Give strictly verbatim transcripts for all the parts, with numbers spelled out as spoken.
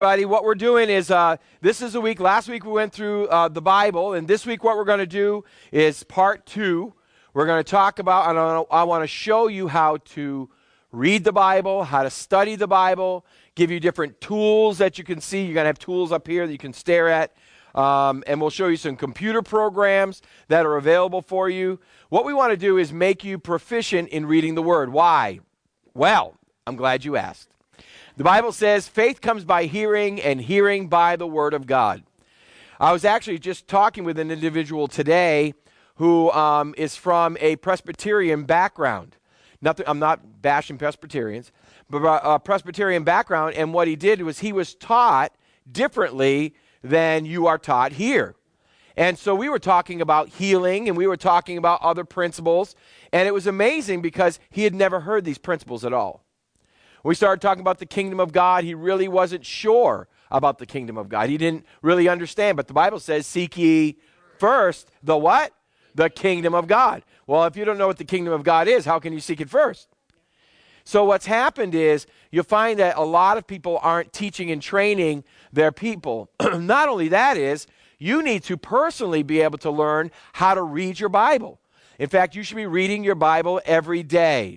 Everybody, what we're doing is, uh, this is a week, last week we went through uh, the Bible, and this week what we're going to do is part two. We're going to talk about, and I, I want to show you how to read the Bible, how to study the Bible, give you different tools that you can see. You're going to have tools up here that you can stare at, um, and we'll show you some computer programs that are available for you. What we want to do is make you proficient in reading the Word. Why? Well, I'm glad you asked. The Bible says faith comes by hearing, and hearing by the Word of God. I was actually just talking with an individual today who um, is from a Presbyterian background. Nothing, I'm not bashing Presbyterians, but a Presbyterian background, and what he did was he was taught differently than you are taught here. And so we were talking about healing, and we were talking about other principles, and it was amazing because he had never heard these principles at all. We started talking about the kingdom of God. He really wasn't sure about the kingdom of God. He didn't really understand. But the Bible says, seek ye first the what? The kingdom of God. Well, if you don't know what the kingdom of God is, how can you seek it first? So what's happened is you'll find that a lot of people aren't teaching and training their people. Not only that is, you need to personally be able to learn how to read your Bible. In fact, you should be reading your Bible every day.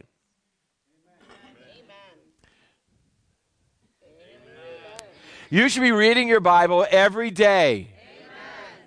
You should be reading your Bible every day. Amen.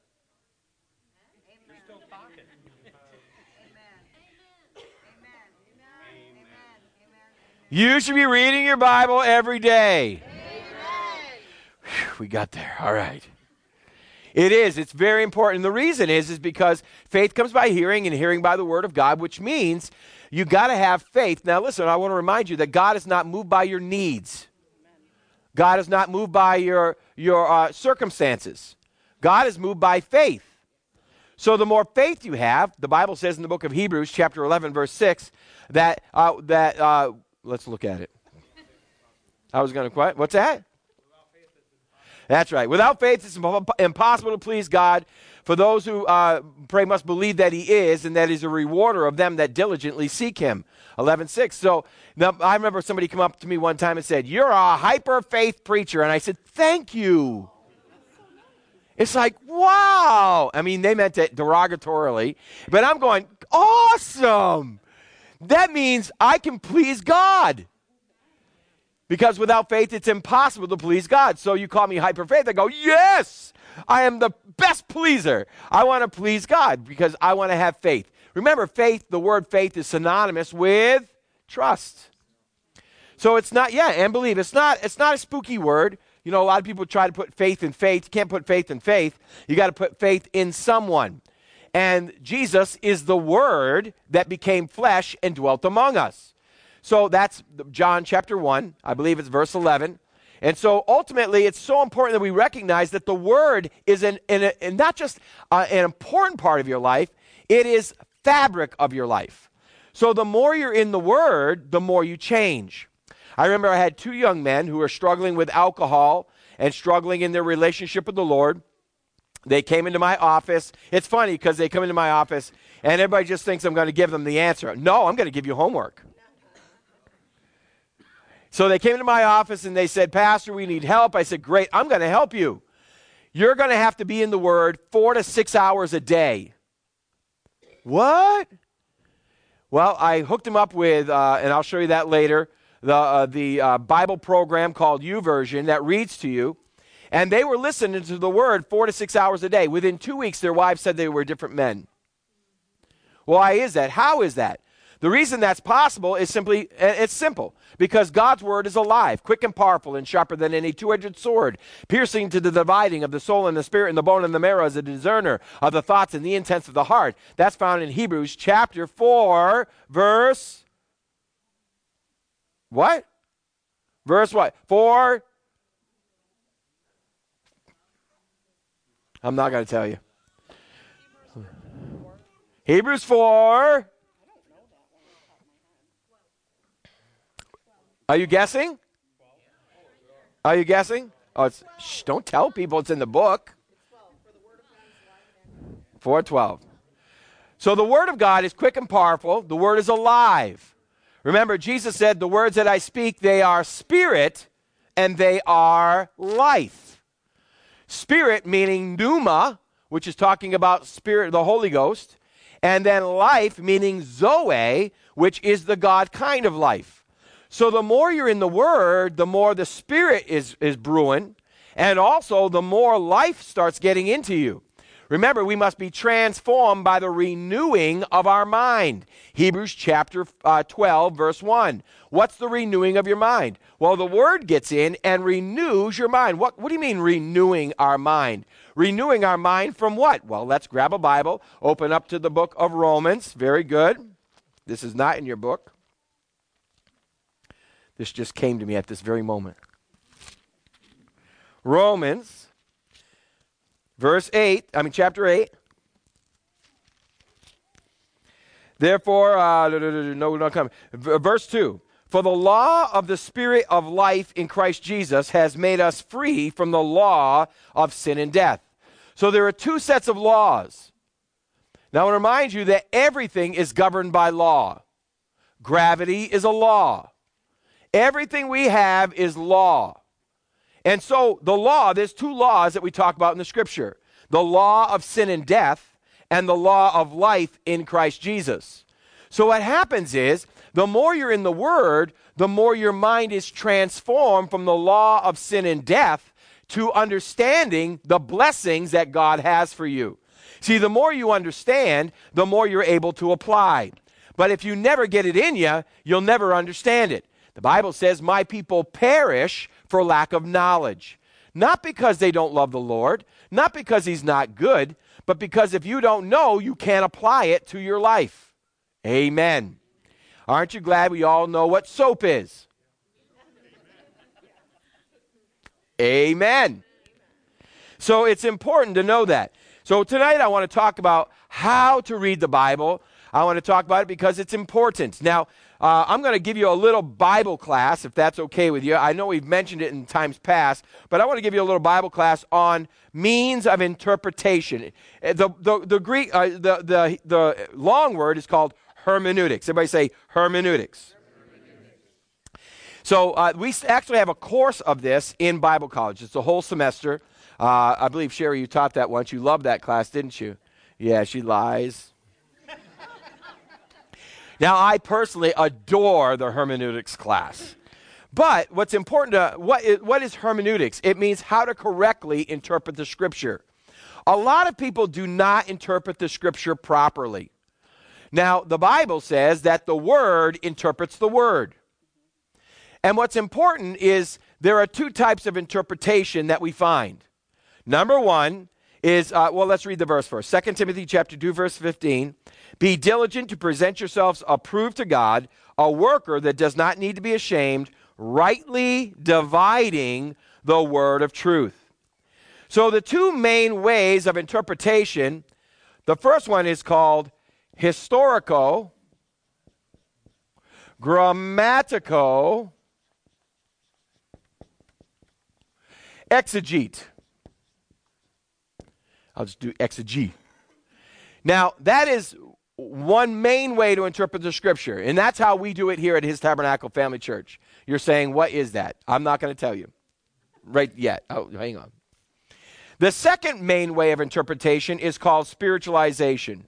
You should be reading your Bible every day. Amen. Whew, we got there. All right. It is. It's very important. The reason is, is because faith comes by hearing, and hearing by the Word of God, which means you got to have faith. Now, listen, I want to remind you that God is not moved by your needs. God is not moved by your, your uh, circumstances. God is moved by faith. So the more faith you have, the Bible says in the book of Hebrews, chapter eleven, verse six, that, uh, that uh, let's look at it. I was going to quit. What's that? That's right. Without faith, it's impossible to please God. For those who uh, pray must believe that he is, and that he's a rewarder of them that diligently seek him. eleven six. So now, I remember somebody come up to me one time and said, "You're a hyper-faith preacher." And I said, "Thank you." It's like, wow. I mean, they meant it derogatorily. But I'm going, awesome. That means I can please God. Because without faith, it's impossible to please God. So you call me hyper-faith. I go, yes, I am the best pleaser. I want to please God because I want to have faith. Remember, faith, the word faith is synonymous with trust. So it's not, yeah, and believe. It's not, it's not a spooky word. You know, a lot of people try to put faith in faith. You can't put faith in faith. You got to put faith in someone. And Jesus is the Word that became flesh and dwelt among us. So that's John chapter one. I believe it's verse eleven. And so ultimately, it's so important that we recognize that the Word is an, an, an, not just uh, an important part of your life, it is fabric of your life. So the more you're in the Word, the more you change. I remember I had two young men who were struggling with alcohol and struggling in their relationship with the Lord. They came into my office. It's funny because they come into my office and everybody just thinks I'm going to give them the answer. No, I'm going to give you homework. So they came into my office and they said, "Pastor, we need help." I said, "Great, I'm going to help you. You're going to have to be in the Word four to six hours a day." What? Well, I hooked them up with, uh, and I'll show you that later, the, uh, the uh, Bible program called YouVersion that reads to you. And they were listening to the Word four to six hours a day. Within two weeks, their wives said they were different men. Why is that? How is that? The reason that's possible is simply, it's simple, because God's Word is alive, quick and powerful, and sharper than any two-edged sword, piercing to the dividing of the soul and the spirit and the bone and the marrow, as a discerner of the thoughts and the intents of the heart. That's found in Hebrews chapter four, verse, what? Verse what? Four? I'm not going to tell you. Hebrews four. Are you guessing? Are you guessing? Oh, it's, shh, don't tell people it's in the book. four twelve. So the Word of God is quick and powerful. The Word is alive. Remember, Jesus said, "The words that I speak, they are spirit and they are life. Spirit meaning pneuma, which is talking about spirit, the Holy Ghost, and then life meaning zoe, which is the God kind of life. So the more you're in the Word, the more the Spirit is, is brewing, and also the more life starts getting into you. Remember, we must be transformed by the renewing of our mind. Hebrews chapter uh, twelve, verse one. What's the renewing of your mind? Well, the Word gets in and renews your mind. What, what do you mean renewing our mind? Renewing our mind from what? Well, let's grab a Bible, open up to the book of Romans. Very good. This is not in your book. This just came to me at this very moment. Romans, verse eight, I mean chapter eight. Therefore, uh, no, not coming. Verse two. For the law of the Spirit of life in Christ Jesus has made us free from the law of sin and death. So there are two sets of laws. Now I want to remind you that everything is governed by law. Gravity is a law. Everything we have is law. And so the law, there's two laws that we talk about in the Scripture. The law of sin and death and the law of life in Christ Jesus. So what happens is, the more you're in the Word, the more your mind is transformed from the law of sin and death to understanding the blessings that God has for you. See, the more you understand, the more you're able to apply. But if you never get it in you, you'll never understand it. The Bible says, my people perish for lack of knowledge. Not because they don't love the Lord, not because He's not good, but because if you don't know, you can't apply it to your life. Amen. Aren't you glad we all know what soap is? Amen. So it's important to know that. So tonight I want to talk about how to read the Bible. I want to talk about it because it's important. Now, uh, I'm going to give you a little Bible class, if that's okay with you. I know we've mentioned it in times past, but I want to give you a little Bible class on means of interpretation. The, the, the Greek, uh, the, the, the long word is called hermeneutics. Everybody say hermeneutics. So uh, we actually have a course of this in Bible college. It's a whole semester. Uh, I believe, Sherry, you taught that once. You loved that class, didn't you? Yeah, she lies. Now, I personally adore the hermeneutics class. But what's important to, what is, what is hermeneutics? It means how to correctly interpret the Scripture. A lot of people do not interpret the Scripture properly. Now, the Bible says that the Word interprets the Word. And what's important is there are two types of interpretation that we find. Number one is, uh, well, let's read the verse first. Second Timothy chapter two, verse fifteen. Be diligent to present yourselves approved to God, a worker that does not need to be ashamed, rightly dividing the word of truth. So the two main ways of interpretation, the first one is called historico, grammatico, exegete. I'll just do exegete. Now, that is one main way to interpret the Scripture, and that's how we do it here at His Tabernacle Family Church. You're saying, what is that? I'm not going to tell you right yet. Oh, hang on. The second main way of interpretation is called spiritualization.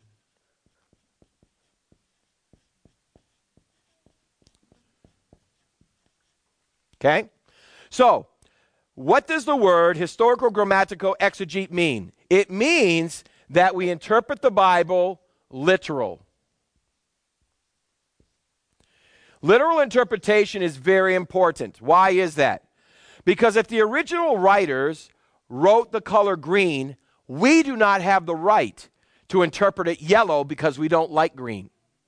Okay? So, what does the word historical, grammatical, exegete mean? It means that we interpret the Bible literal. Literal interpretation is very important. Why is that? Because if the original writers wrote the color green, we do not have the right to interpret it yellow because we don't like green.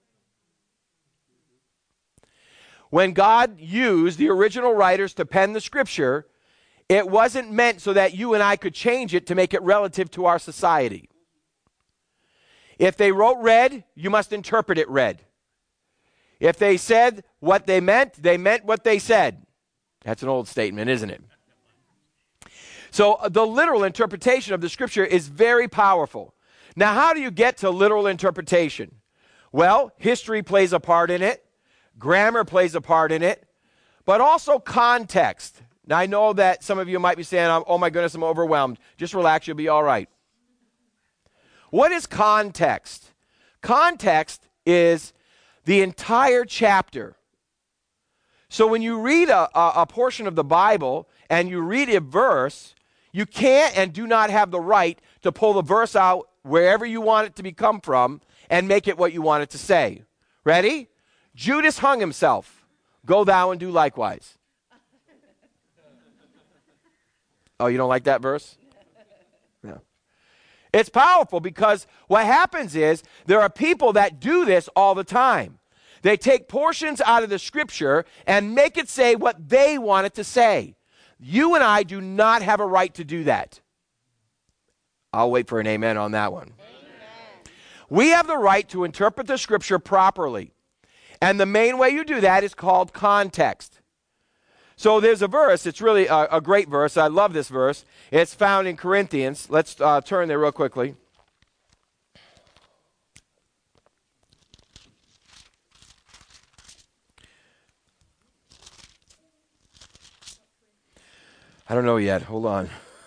When God used the original writers to pen the Scripture, it wasn't meant so that you and I could change it to make it relative to our society. If they wrote red, you must interpret it red. If they said what they meant, they meant what they said. That's an old statement, isn't it? So uh, the literal interpretation of the Scripture is very powerful. Now, how do you get to literal interpretation? Well, history plays a part in it. Grammar plays a part in it. But also context. Now, I know that some of you might be saying, oh my goodness, I'm overwhelmed. Just relax, you'll be all right. What is context? Context is the entire chapter. So when you read a, a, a portion of the Bible and you read a verse, you can't and do not have the right to pull the verse out wherever you want it to be come from and make it what you want it to say. Ready? Judas hung himself. Go thou and do likewise. Oh, you don't like that verse? No. It's powerful because what happens is there are people that do this all the time. They take portions out of the scripture and make it say what they want it to say. You and I do not have a right to do that. I'll wait for an amen on that one. Amen. We have the right to interpret the scripture properly. And the main way you do that is called context. So there's a verse, it's really a, a great verse. I love this verse. It's found in Corinthians. Let's uh, turn there real quickly. I don't know yet. Hold on.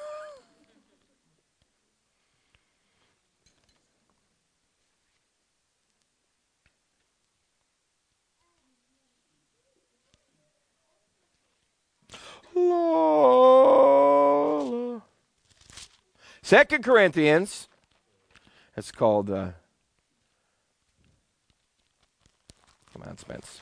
Second Corinthians. It's called. Uh, come on, Spence.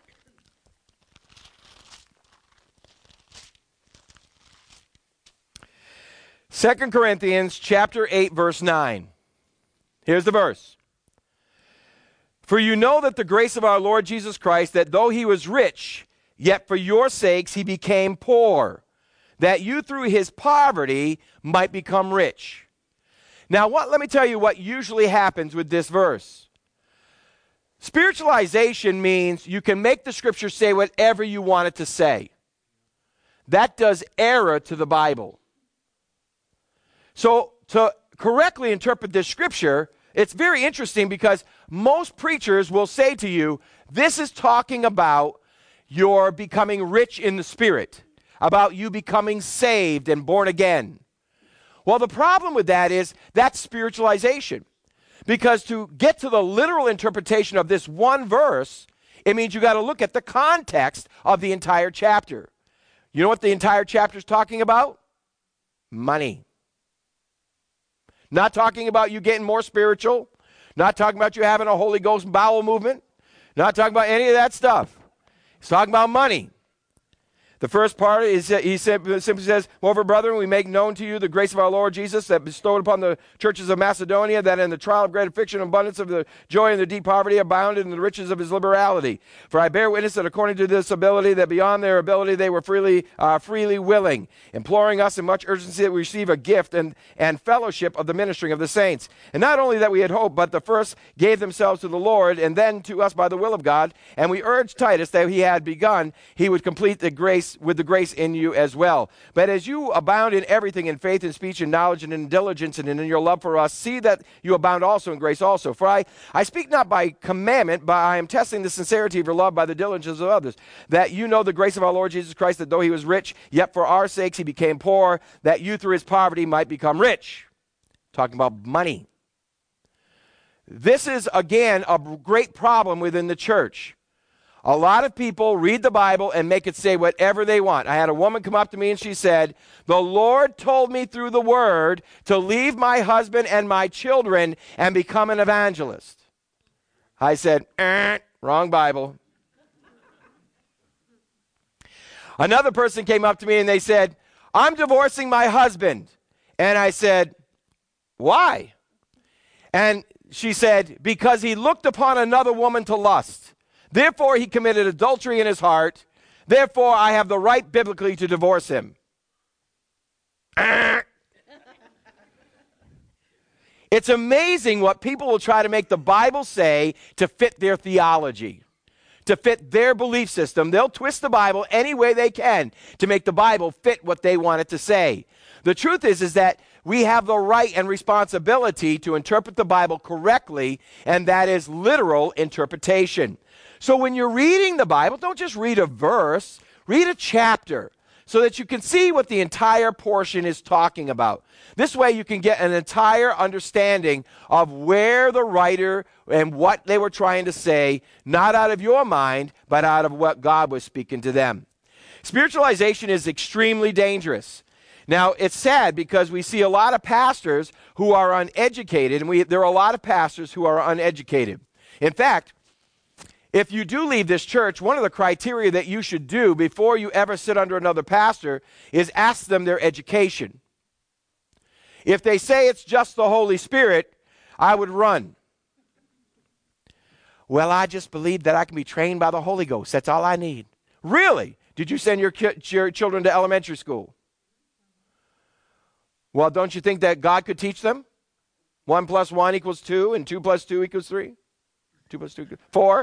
Second Corinthians chapter eight, verse nine. Here's the verse. For you know that the grace of our Lord Jesus Christ, that though he was rich, yet for your sakes he became poor, that you through his poverty might become rich. Now, what? Let me tell you what usually happens with this verse. Spiritualization means you can make the scripture say whatever you want it to say. That does error to the Bible. So to correctly interpret this scripture, it's very interesting because most preachers will say to you, this is talking about your becoming rich in the Spirit, about you becoming saved and born again. Well, the problem with that is that's spiritualization. Because to get to the literal interpretation of this one verse, it means you got to look at the context of the entire chapter. You know what the entire chapter is talking about? Money. Not talking about you getting more spiritual. Not talking about you having a Holy Ghost bowel movement. Not talking about any of that stuff. He's talking about money. The first part is, uh, he simply says, moreover, brethren, we make known to you the grace of our Lord Jesus that bestowed upon the churches of Macedonia, that in the trial of great affliction, abundance of the joy and the deep poverty abounded in the riches of his liberality. For I bear witness that according to this ability, that beyond their ability they were freely uh, freely willing, imploring us in much urgency that we receive a gift and, and fellowship of the ministering of the saints. And not only that we had hope, but the first gave themselves to the Lord, and then to us by the will of God. And we urged Titus that he had begun, he would complete the grace with the grace in you as well. But as you abound in everything, in faith and speech and knowledge and in diligence and in your love for us, see that you abound also in grace also. For I, I speak not by commandment, but I am testing the sincerity of your love by the diligence of others, that you know the grace of our Lord Jesus Christ, that though he was rich, yet for our sakes he became poor, that you through his poverty might become rich. Talking about money. This is, again, a great problem within the church. A lot of people read the Bible and make it say whatever they want. I had a woman come up to me and she said, the Lord told me through the word to leave my husband and my children and become an evangelist. I said, eh, wrong Bible. Another person came up to me and they said, I'm divorcing my husband. And I said, why? And she said, because he looked upon another woman to lust. Therefore, he committed adultery in his heart. Therefore, I have the right biblically to divorce him. It's amazing what people will try to make the Bible say to fit their theology, to fit their belief system. They'll twist the Bible any way they can to make the Bible fit what they want it to say. The truth is, is that we have the right and responsibility to interpret the Bible correctly, and that is literal interpretation. So when you're reading the Bible, don't just read a verse, read a chapter. so that you can see what the entire portion is talking about. This way you can get an entire understanding of where the writer and what they were trying to say, not out of your mind, but out of what God was speaking to them. Spiritualization is extremely dangerous. Now, it's sad because we see a lot of pastors who are uneducated, and we, there are a lot of pastors who are uneducated. In fact, if you do leave this church, one of the criteria that you should do before you ever sit under another pastor is ask them their education. If they say it's just the Holy Spirit, I would run. Well, I just believe that I can be trained by the Holy Ghost. That's all I need. Really? Did you send your, ki- your children to elementary school? Well, don't you think that God could teach them? One plus one equals two, and two plus two equals three? Two plus two equals four?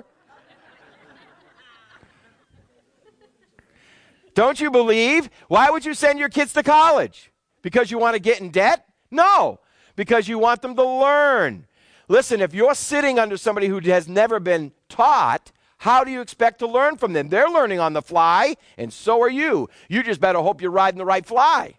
Don't you believe? Why would you send your kids to college? Because you want to get in debt? No, because you want them to learn. Listen, if you're sitting under somebody who has never been taught, how do you expect to learn from them? They're learning on the fly, and so are you. You just better hope you're riding the right fly.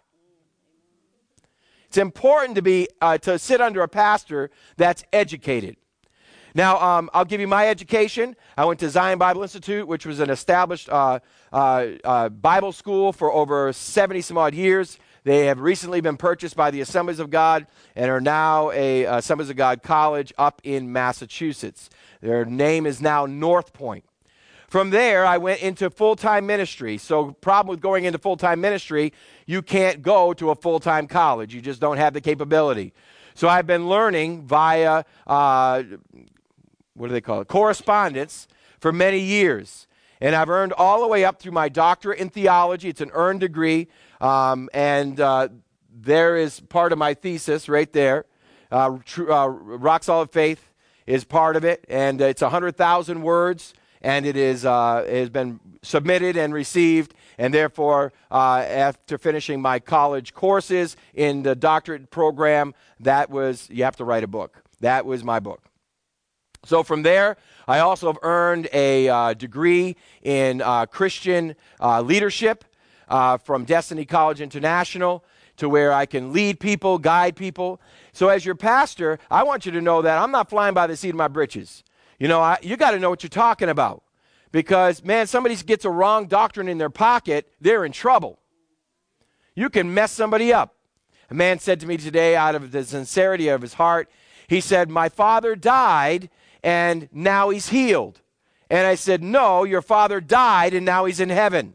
It's important to be uh, to sit under a pastor that's educated. Now, um, I'll give you my education. I went to Zion Bible Institute, which was an established uh, uh, uh, Bible school for over seventy some odd years. They have recently been purchased by the Assemblies of God and are now a uh, Assemblies of God college up in Massachusetts. Their name is now North Point. From there, I went into full-time ministry. So problem with going into full-time ministry, you can't go to a full-time college. You just don't have the capability. So I've been learning via, uh, what do they call it, correspondence for many years. And I've earned all the way up through my doctorate in theology. It's an earned degree. Um, and uh, there is part of my thesis right there. Uh, tr- uh, Rock Solid Faith is part of it. And it's one hundred thousand words. And it is uh, it has been submitted and received, and therefore, uh, after finishing my college courses in the doctorate program, that was, you have to write a book. That was my book. So from there, I also have earned a uh, degree in uh, Christian uh, leadership uh, from Destiny College International, to where I can lead people, guide people. So as your pastor, I want you to know that I'm not flying by the seat of my britches. You know, I, you got to know what you're talking about. Because, man, somebody gets a wrong doctrine in their pocket, they're in trouble. You can mess somebody up. A man said to me today, out of the sincerity of his heart, he said, my father died, and now he's healed. And I said, no, your father died, and now he's in heaven.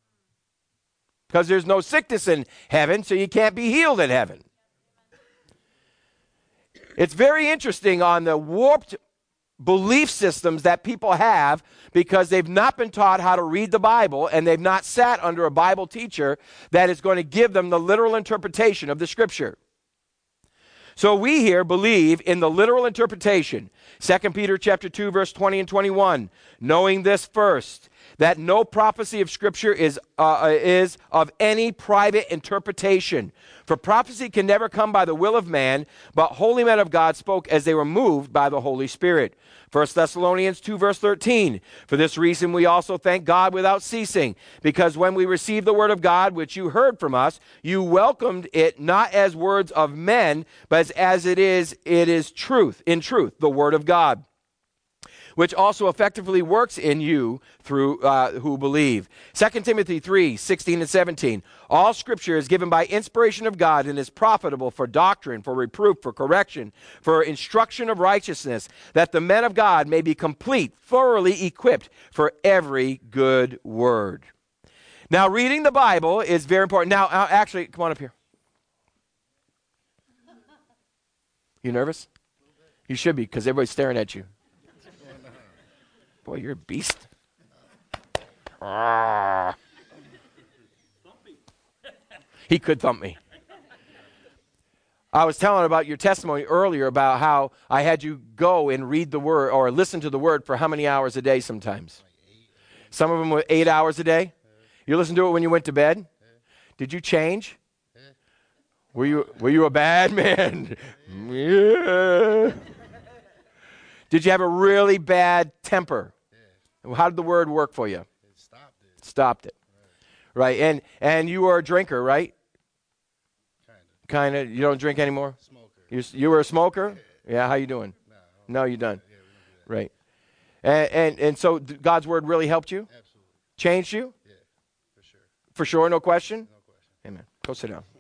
Because there's no sickness in heaven, so you can't be healed in heaven. It's very interesting on the warped belief systems that people have because they've not been taught how to read the Bible, and they've not sat under a Bible teacher that is going to give them the literal interpretation of the Scripture. So we here believe in the literal interpretation. Second Peter chapter two, verse twenty and twenty-one. Knowing this first, that no prophecy of Scripture is, uh, is of any private interpretation. For prophecy can never come by the will of man, but holy men of God spoke as they were moved by the Holy Spirit. First Thessalonians two, verse thirteen. For this reason we also thank God without ceasing, because when we received the word of God, which you heard from us, you welcomed it not as words of men, but as, as it is, it is truth, in truth, the word of God, which also effectively works in you through uh, who believe. Second Timothy three, sixteen and seventeen. All Scripture is given by inspiration of God and is profitable for doctrine, for reproof, for correction, for instruction of righteousness, that the men of God may be complete, thoroughly equipped for every good word. Now, reading the Bible is very important. Now, uh, actually, come on up here. You nervous? You should be, because everybody's staring at you. Boy, you're a beast. Ah. He could thump me. I was telling about your testimony earlier about how I had you go and read the word or listen to the word for how many hours a day sometimes? Some of them were eight hours a day. You listened to it when you went to bed? Did you change? Were you, were you a bad man? Yeah. Did you have a really bad temper? Yeah. How did the word work for you? It stopped it. Stopped it. Right. And and you were a drinker, right? Kind of. Kind of. You don't drink anymore? Smoker. You you were a smoker? Yeah, how you doing? No. No, you done. Yeah, we don't do that. Right. And and and so th- God's word really helped you? Absolutely. Changed you? Yeah, for sure. For sure, no question? No question. Amen. Go sit down.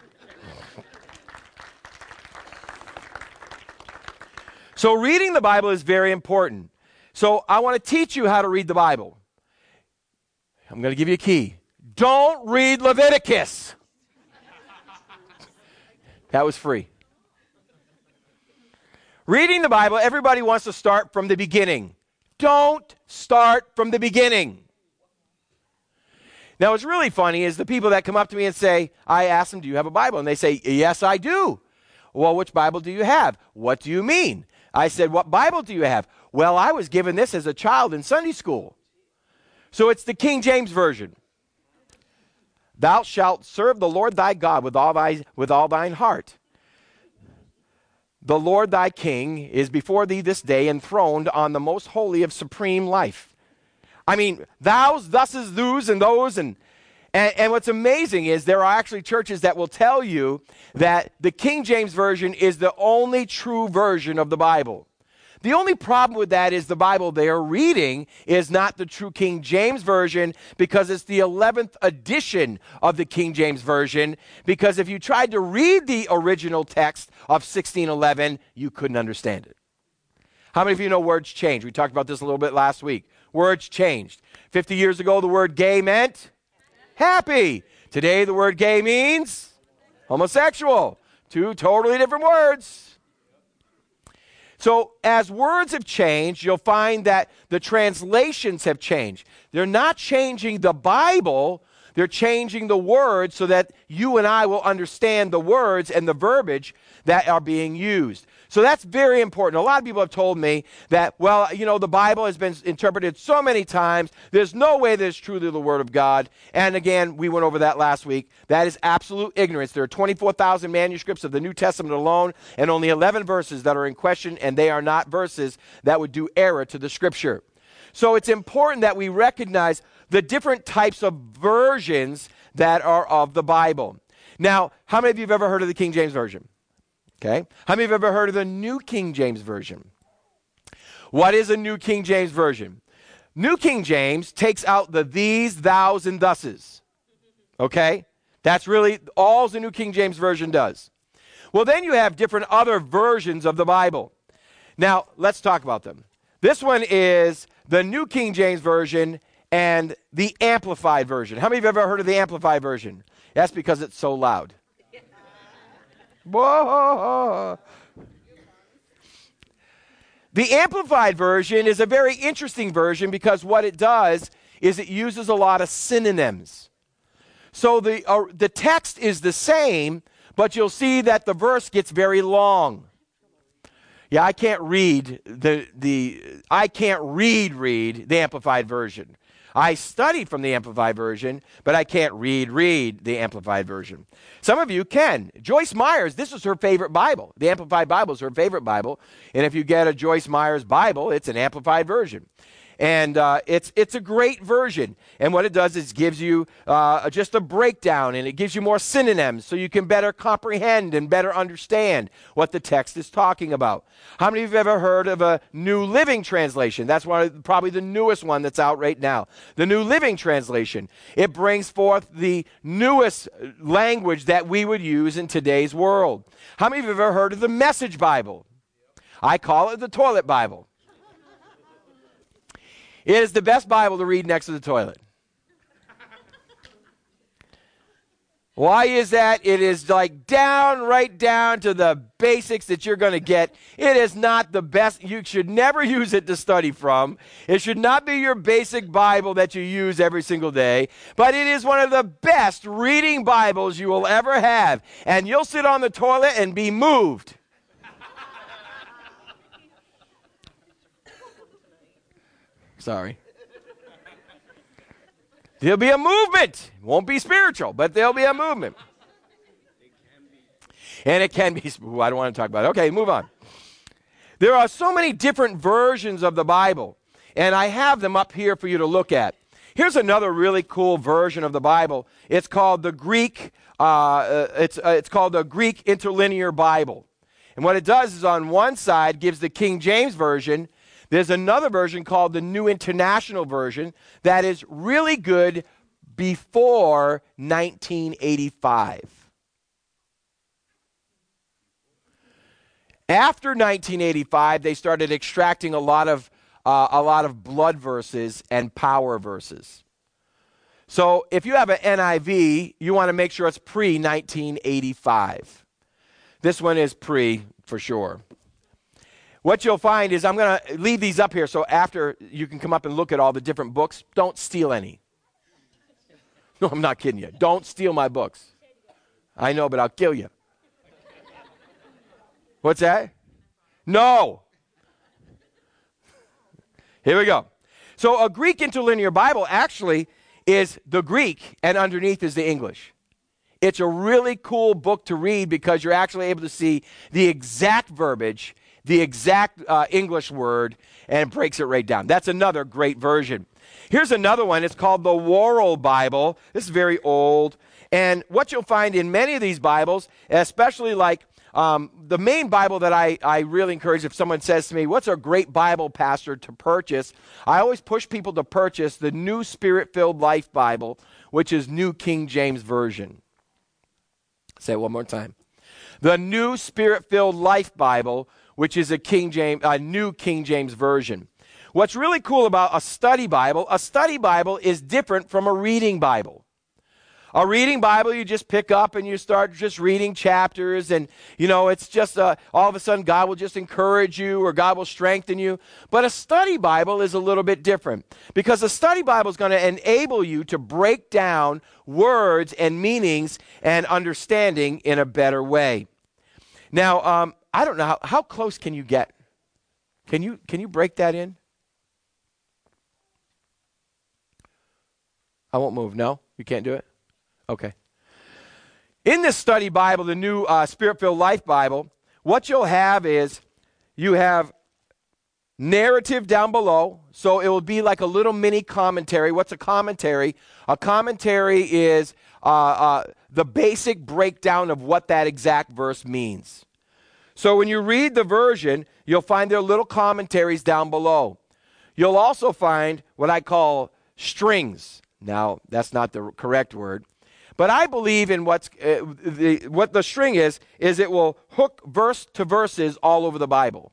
So reading the Bible is very important. So I want to teach you how to read the Bible. I'm going to give you a key. Don't read Leviticus. That was free. Reading the Bible, everybody wants to start from the beginning. Don't start from the beginning. Now, what's really funny is the people that come up to me and say, I ask them, do you have a Bible? And they say, yes, I do. Well, which Bible do you have? What do you mean? I said, what Bible do you have? Well, I was given this as a child in Sunday school. So it's the King James Version. Thou shalt serve the Lord thy God with all thy, with all thine heart. The Lord thy King is before thee this day enthroned on the most holy of supreme life. I mean, thous, thuses, thous, and those, and, and and what's amazing is there are actually churches that will tell you that the King James Version is the only true version of the Bible. The only problem with that is the Bible they are reading is not the true King James Version because it's the eleventh edition of the King James Version, because if you tried to read the original text of sixteen eleven, you couldn't understand it. How many of you know words change? We talked about this a little bit last week. Words changed. fifty years ago, the word gay meant happy. Today, the word gay means homosexual. Two totally different words. So as words have changed, you'll find that the translations have changed. They're not changing the Bible. They're changing the words so that you and I will understand the words and the verbiage that are being used. So that's very important. A lot of people have told me that, well, you know, the Bible has been interpreted so many times. There's no way that it's truly the Word of God. And again, we went over that last week. That is absolute ignorance. There are twenty-four thousand manuscripts of the New Testament alone, and only eleven verses that are in question, and they are not verses that would do error to the Scripture. So it's important that we recognize the different types of versions that are of the Bible. Now, how many of you have ever heard of the King James Version? Okay. How many of you have ever heard of the New King James Version? What is a New King James Version? New King James takes out the these, thous, and thuses. Okay? That's really all the New King James Version does. Well, then you have different other versions of the Bible. Now, let's talk about them. This one is the New King James Version and the Amplified Version. How many of you have ever heard of the Amplified Version? That's because it's so loud. Whoa. The Amplified Version is a very interesting version because what it does is it uses a lot of synonyms. So the, uh, the text is the same, but you'll see that the verse gets very long. Yeah, I can't read the, the I can't read read the Amplified Version. I studied from the Amplified Version, but I can't read, read the Amplified Version. Some of you can. Joyce Myers, this is her favorite Bible. The Amplified Bible is her favorite Bible. And if you get a Joyce Myers Bible, it's an Amplified Version. And uh, it's it's a great version. And what it does is gives you uh, just a breakdown, and it gives you more synonyms so you can better comprehend and better understand what the text is talking about. How many of you have ever heard of a New Living Translation? That's one of, probably the newest one that's out right now. The New Living Translation. It brings forth the newest language that we would use in today's world. How many of you have ever heard of the Message Bible? I call it the toilet Bible. It is the best Bible to read next to the toilet. Why is that? It is like down, right down to the basics that you're going to get. It is not the best. You should never use it to study from. It should not be your basic Bible that you use every single day. But it is one of the best reading Bibles you will ever have. And you'll sit on the toilet and be moved. Sorry. There'll be a movement. It won't be spiritual, but there'll be a movement. And it can be. Ooh, I don't want to talk about it. Okay, move on. There are so many different versions of the Bible, and I have them up here for you to look at. Here's another really cool version of the Bible. It's called the Greek, uh, uh, it's, uh, it's called the Greek Interlinear Bible. And what it does is on one side gives the King James Version. There's another version called the New International Version that is really good before nineteen eighty-five. After nineteen eighty-five, they started extracting a lot of uh, a lot of blood verses and power verses. So if you have an N I V, you want to make sure it's pre nineteen eighty-five. This one is pre for sure. What you'll find is I'm going to leave these up here so after you can come up and look at all the different books. Don't steal any. No, I'm not kidding you. Don't steal my books. I know, but I'll kill you. What's that? No. Here we go. So a Greek Interlinear Bible actually is the Greek, and underneath is the English. It's a really cool book to read because you're actually able to see the exact verbiage, the exact uh, English word, and it breaks it right down. That's another great version. Here's another one. It's called the Worrell Bible. This is very old. And what you'll find in many of these Bibles, especially like um, the main Bible that I, I really encourage, if someone says to me, what's a great Bible, Pastor, to purchase? I always push people to purchase the New Spirit-Filled Life Bible, which is New King James Version. Say it one more time. The New Spirit-Filled Life Bible, which is a King James, a New King James Version. What's really cool about a study Bible, a study Bible is different from a reading Bible. A reading Bible, you just pick up and you start just reading chapters, and, you know, it's just uh, all of a sudden God will just encourage you or God will strengthen you. But a study Bible is a little bit different because a study Bible is going to enable you to break down words and meanings and understanding in a better way. Now, um, I don't know, how, how close can you get? Can you, can you break that in? I won't move. No? You can't do it? Okay. In this study Bible, the New uh, Spirit-Filled Life Bible, what you'll have is you have narrative down below. So it will be like a little mini commentary. What's a commentary? A commentary is uh, uh, the basic breakdown of what that exact verse means. So when you read the version, you'll find there are little commentaries down below. You'll also find what I call strings. Now, that's not the correct word. But I believe in what's, uh, the, what the string is, is it will hook verse to verses all over the Bible.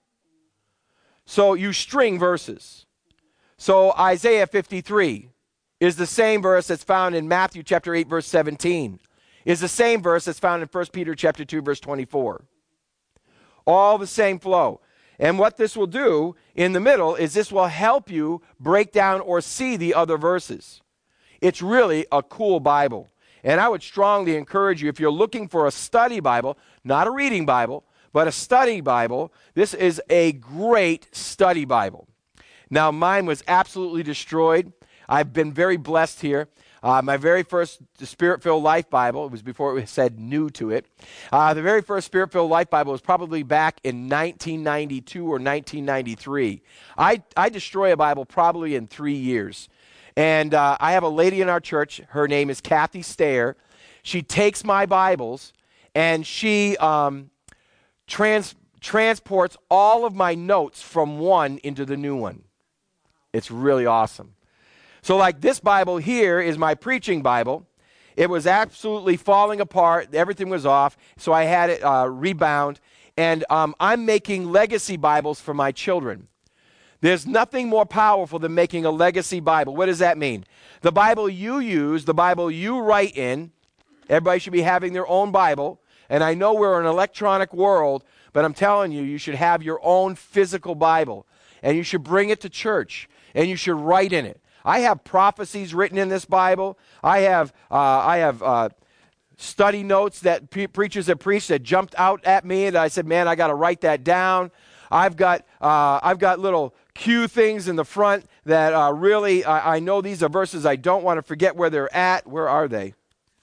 So you string verses. So Isaiah fifty-three is the same verse that's found in Matthew chapter eight, verse seventeen. Is the same verse that's found in First Peter chapter two, verse twenty-four. All the same flow. And what this will do in the middle is this will help you break down or see the other verses. It's really a cool Bible. And I would strongly encourage you, if you're looking for a study Bible, not a reading Bible, but a study Bible, this is a great study Bible. Now, mine was absolutely destroyed. I've been very blessed here. Uh, my very first Spirit-Filled Life Bible, it was before it said new to it. Uh, the very first Spirit-Filled Life Bible was probably back in nineteen ninety-two or nineteen ninety-three. I, I destroy a Bible probably in three years. And uh, I have a lady in our church. Her name is Kathy Stayer. She takes my Bibles and she um, trans- transports all of my notes from one into the new one. It's really awesome. So like this Bible here is my preaching Bible. It was absolutely falling apart. Everything was off. So I had it uh, rebound. And um, I'm making legacy Bibles for my children. There's nothing more powerful than making a legacy Bible. What does that mean? The Bible you use, the Bible you write in, everybody should be having their own Bible. And I know we're in an electronic world, but I'm telling you, you should have your own physical Bible. And you should bring it to church. And you should write in it. I have prophecies written in this Bible. I have, uh, I have uh, study notes that pre- preachers have preached that jumped out at me. And I said, man, I got to write that down. I've got, uh, I've got little cue things in the front that uh, really, uh, I know these are verses I don't want to forget where they're at. Where are they?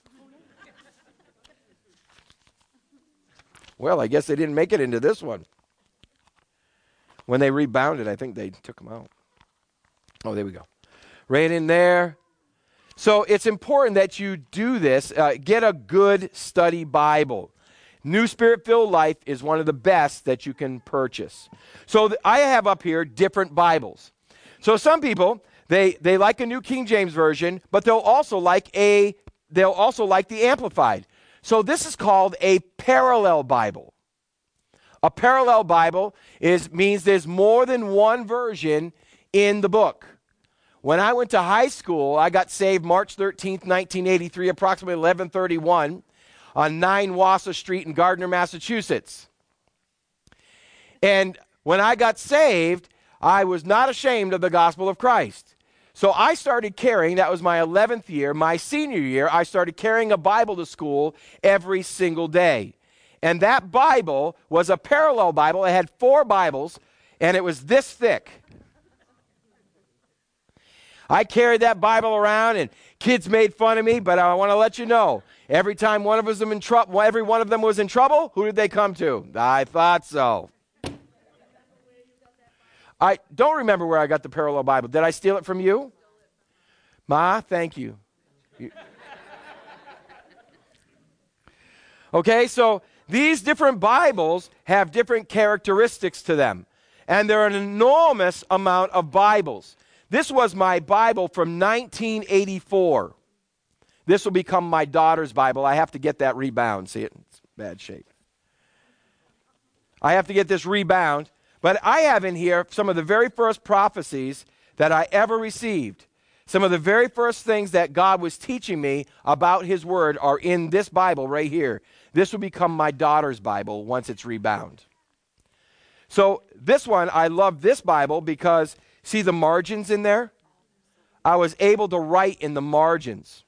Well, I guess they didn't make it into this one. When they rebounded, I think they took them out. Oh, there we go. Right in there. So it's important that you do this. Uh, get a good study Bible. New Spirit-Filled Life is one of the best that you can purchase. So th- I have up here different Bibles. So some people, they, they like a New King James Version, but they'll also like a they'll also like the Amplified. So this is called a parallel Bible. A parallel Bible is means there's more than one version in the book. When I went to high school, I got saved March thirteenth, nineteen eighty-three, approximately eleven thirty-one, on nine Wassa Street in Gardner, Massachusetts. And when I got saved, I was not ashamed of the gospel of Christ. So I started carrying, that was my eleventh year, my senior year, I started carrying a Bible to school every single day. And that Bible was a parallel Bible. It had four Bibles, and it was this thick. I carried that Bible around, and kids made fun of me, but I want to let you know, every time one of us was in trouble, every one of them was in trouble, who did they come to? I thought so. I don't remember where I got the parallel Bible. Did I steal it from you? Ma, thank you. you. Okay, so these different Bibles have different characteristics to them, and there are an enormous amount of Bibles. This was my Bible from nineteen eighty-four. This will become my daughter's Bible. I have to get that rebound. See it? It's bad shape. I have to get this rebound. But I have in here some of the very first prophecies that I ever received. Some of the very first things that God was teaching me about his word are in this Bible right here. This will become my daughter's Bible once it's rebound. So this one, I love this Bible because, see the margins in there? I was able to write in the margins.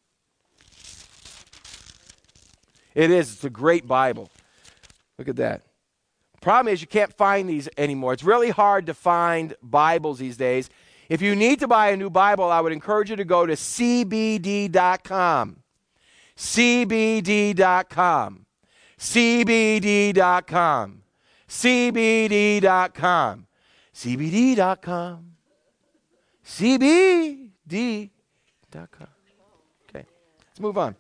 It is. It's a great Bible. Look at that. Problem is you can't find these anymore. It's really hard to find Bibles these days. If you need to buy a new Bible, I would encourage you to go to C B D dot com. C B D dot com. C B D dot com. C B D dot com. C B D dot com. C B D dot com. Okay, let's move on.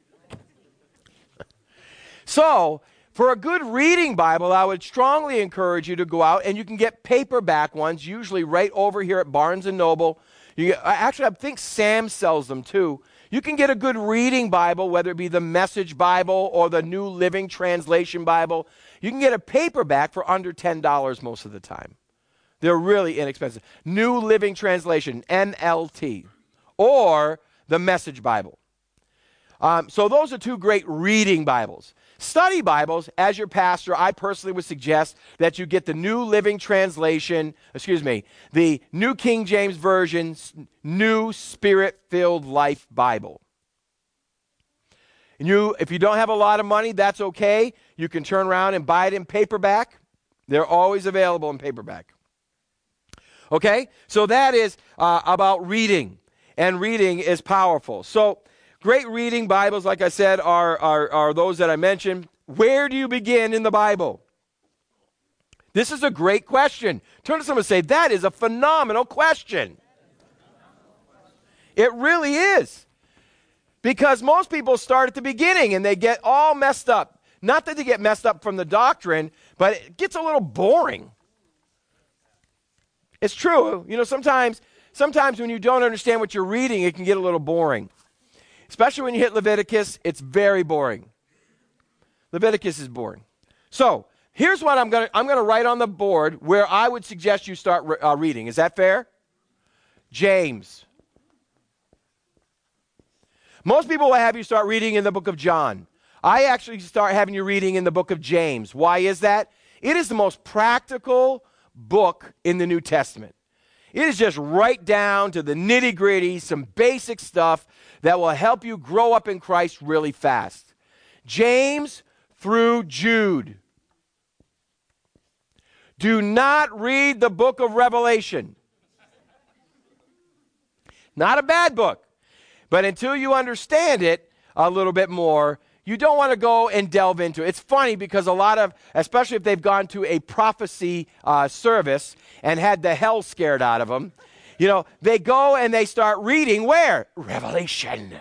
So, for a good reading Bible, I would strongly encourage you to go out, and you can get paperback ones, usually right over here at Barnes and Noble. You get, actually, I think Sam sells them too. You can get a good reading Bible, whether it be the Message Bible or the New Living Translation Bible. You can get a paperback for under ten dollars most of the time. They're really inexpensive. New Living Translation, N L T, or the Message Bible. Um, so those are two great reading Bibles. Study Bibles, as your pastor, I personally would suggest that you get the New Living Translation, excuse me, the New King James Version, New Spirit-Filled Life Bible. And you, if you don't have a lot of money, that's okay. You can turn around and buy it in paperback. They're always available in paperback. Okay, so that is uh, about reading, and reading is powerful. So, great reading Bibles, like I said, are, are, are those that I mentioned. Where do you begin in the Bible? This is a great question. Turn to someone and say, that is a phenomenal question. It really is. Because most people start at the beginning and they get all messed up. Not that they get messed up from the doctrine, but it gets a little boring. It's true. You know, sometimes, sometimes when you don't understand what you're reading, it can get a little boring. Especially when you hit Leviticus, it's very boring. Leviticus is boring. So, here's what I'm going to I'm going to write on the board where I would suggest you start re- uh, reading. Is that fair? James. Most people will have you start reading in the book of John. I actually start having you reading in the book of James. Why is that? It is the most practical book in the New Testament. It is just right down to the nitty-gritty, some basic stuff that will help you grow up in Christ really fast. James through Jude. Do not read the book of Revelation. Not a bad book, but until you understand it a little bit more, you don't want to go and delve into it. It's funny because a lot of, especially if they've gone to a prophecy uh, service and had the hell scared out of them, You know, they go and they start reading where? Revelation.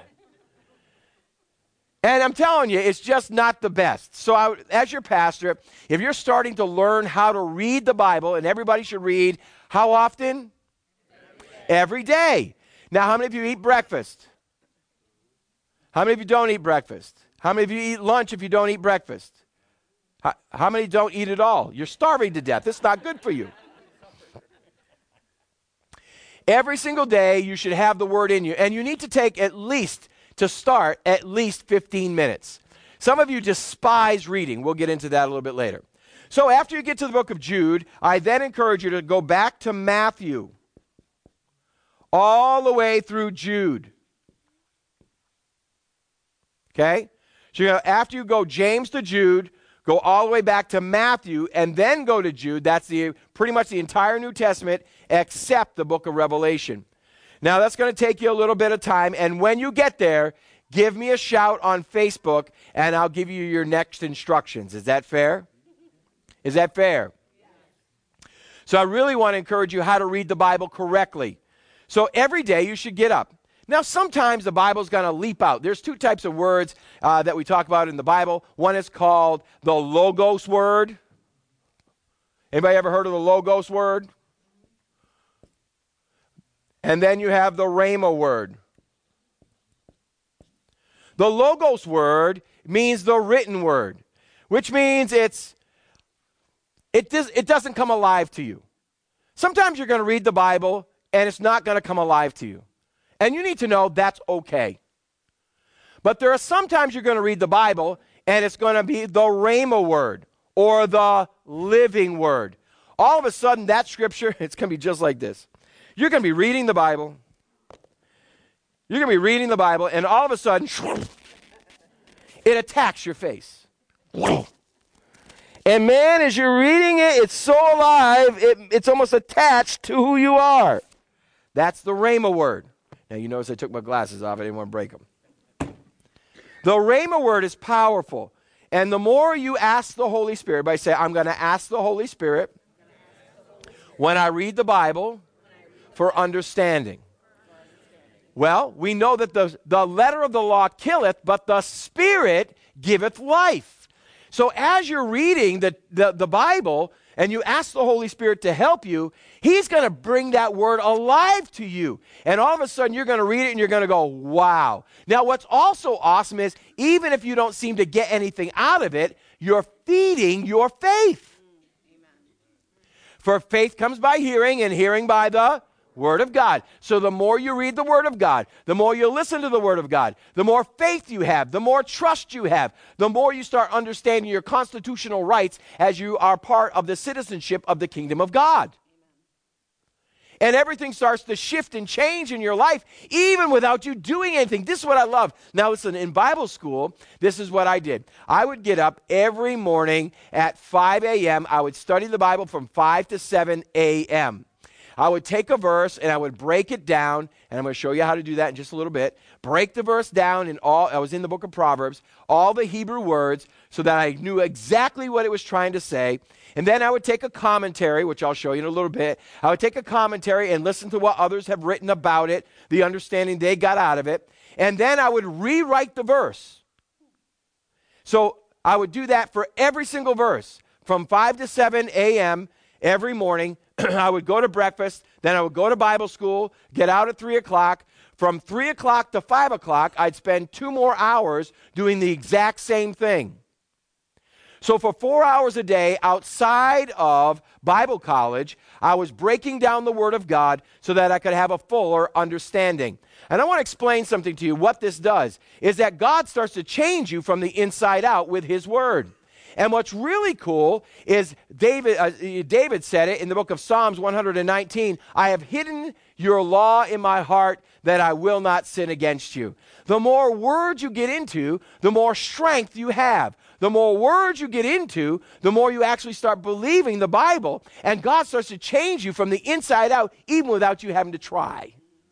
And I'm telling you, it's just not the best. So I, as your pastor, if you're starting to learn how to read the Bible, and everybody should read, how often? Every day. Every day. Now, how many of you eat breakfast? How many of you don't eat breakfast? How many of you eat lunch if you don't eat breakfast? How, how many don't eat at all? You're starving to death. It's not good for you. Every single day, you should have the word in you. And you need to take at least, to start, at least fifteen minutes. Some of you despise reading. We'll get into that a little bit later. So after you get to the book of Jude, I then encourage you to go back to Matthew, all the way through Jude. Okay? So you know, after you go James to Jude, go all the way back to Matthew, and then go to Jude. That's the pretty much the entire New Testament, except the book of Revelation. Now, that's going to take you a little bit of time, and when you get there, give me a shout on Facebook, and I'll give you your next instructions. Is that fair? Is that fair? So I really want to encourage you how to read the Bible correctly. So every day you should get up. Now, sometimes the Bible's going to leap out. There's two types of words uh, that we talk about in the Bible. One is called the Logos word. Anybody ever heard of the Logos word? And then you have the Rhema word. The Logos word means the written word, which means it's it does it doesn't come alive to you. Sometimes you're going to read the Bible and it's not going to come alive to you. And you need to know that's okay. But there are sometimes you're going to read the Bible and it's going to be the Rhema word or the living word. All of a sudden that scripture, it's going to be just like this. You're going to be reading the Bible. You're going to be reading the Bible, and all of a sudden, it attacks your face. And man, as you're reading it, it's so alive, it, it's almost attached to who you are. That's the Rhema word. Now, you notice I took my glasses off. I didn't want to break them. The Rhema word is powerful. And the more you ask the Holy Spirit, by say, I'm going to ask the Holy Spirit when I read the Bible for understanding. Well, we know that the, the letter of the law killeth, but the Spirit giveth life. So as you're reading the, the, the Bible and you ask the Holy Spirit to help you, He's going to bring that word alive to you. And all of a sudden, you're going to read it and you're going to go, wow. Now, what's also awesome is even if you don't seem to get anything out of it, you're feeding your faith. Amen. For faith comes by hearing, and hearing by the Word of God. So the more you read the Word of God, the more you listen to the Word of God, the more faith you have, the more trust you have, the more you start understanding your constitutional rights as you are part of the citizenship of the kingdom of God. And everything starts to shift and change in your life, even without you doing anything. This is what I love. Now listen, in Bible school, this is what I did. I would get up every morning at five a.m. I would study the Bible from five to seven a.m. I would take a verse and I would break it down, and I'm going to show you how to do that in just a little bit. Break the verse down in all, I was in the book of Proverbs, all the Hebrew words so that I knew exactly what it was trying to say. And then I would take a commentary, which I'll show you in a little bit. I would take a commentary and listen to what others have written about it, the understanding they got out of it. And then I would rewrite the verse. So I would do that for every single verse from five to seven a.m. every morning. I would go to breakfast, then I would go to Bible school, get out at three o'clock. From three o'clock to five o'clock, I'd spend two more hours doing the exact same thing. So for four hours a day outside of Bible college, I was breaking down the Word of God so that I could have a fuller understanding. And I want to explain something to you. What this does is that God starts to change you from the inside out with His Word. And what's really cool is David, uh, David said it in the book of Psalms one nineteen, I have hidden your law in my heart that I will not sin against you. The more words you get into, the more strength you have. The more words you get into, the more you actually start believing the Bible, and God starts to change you from the inside out, even without you having to try.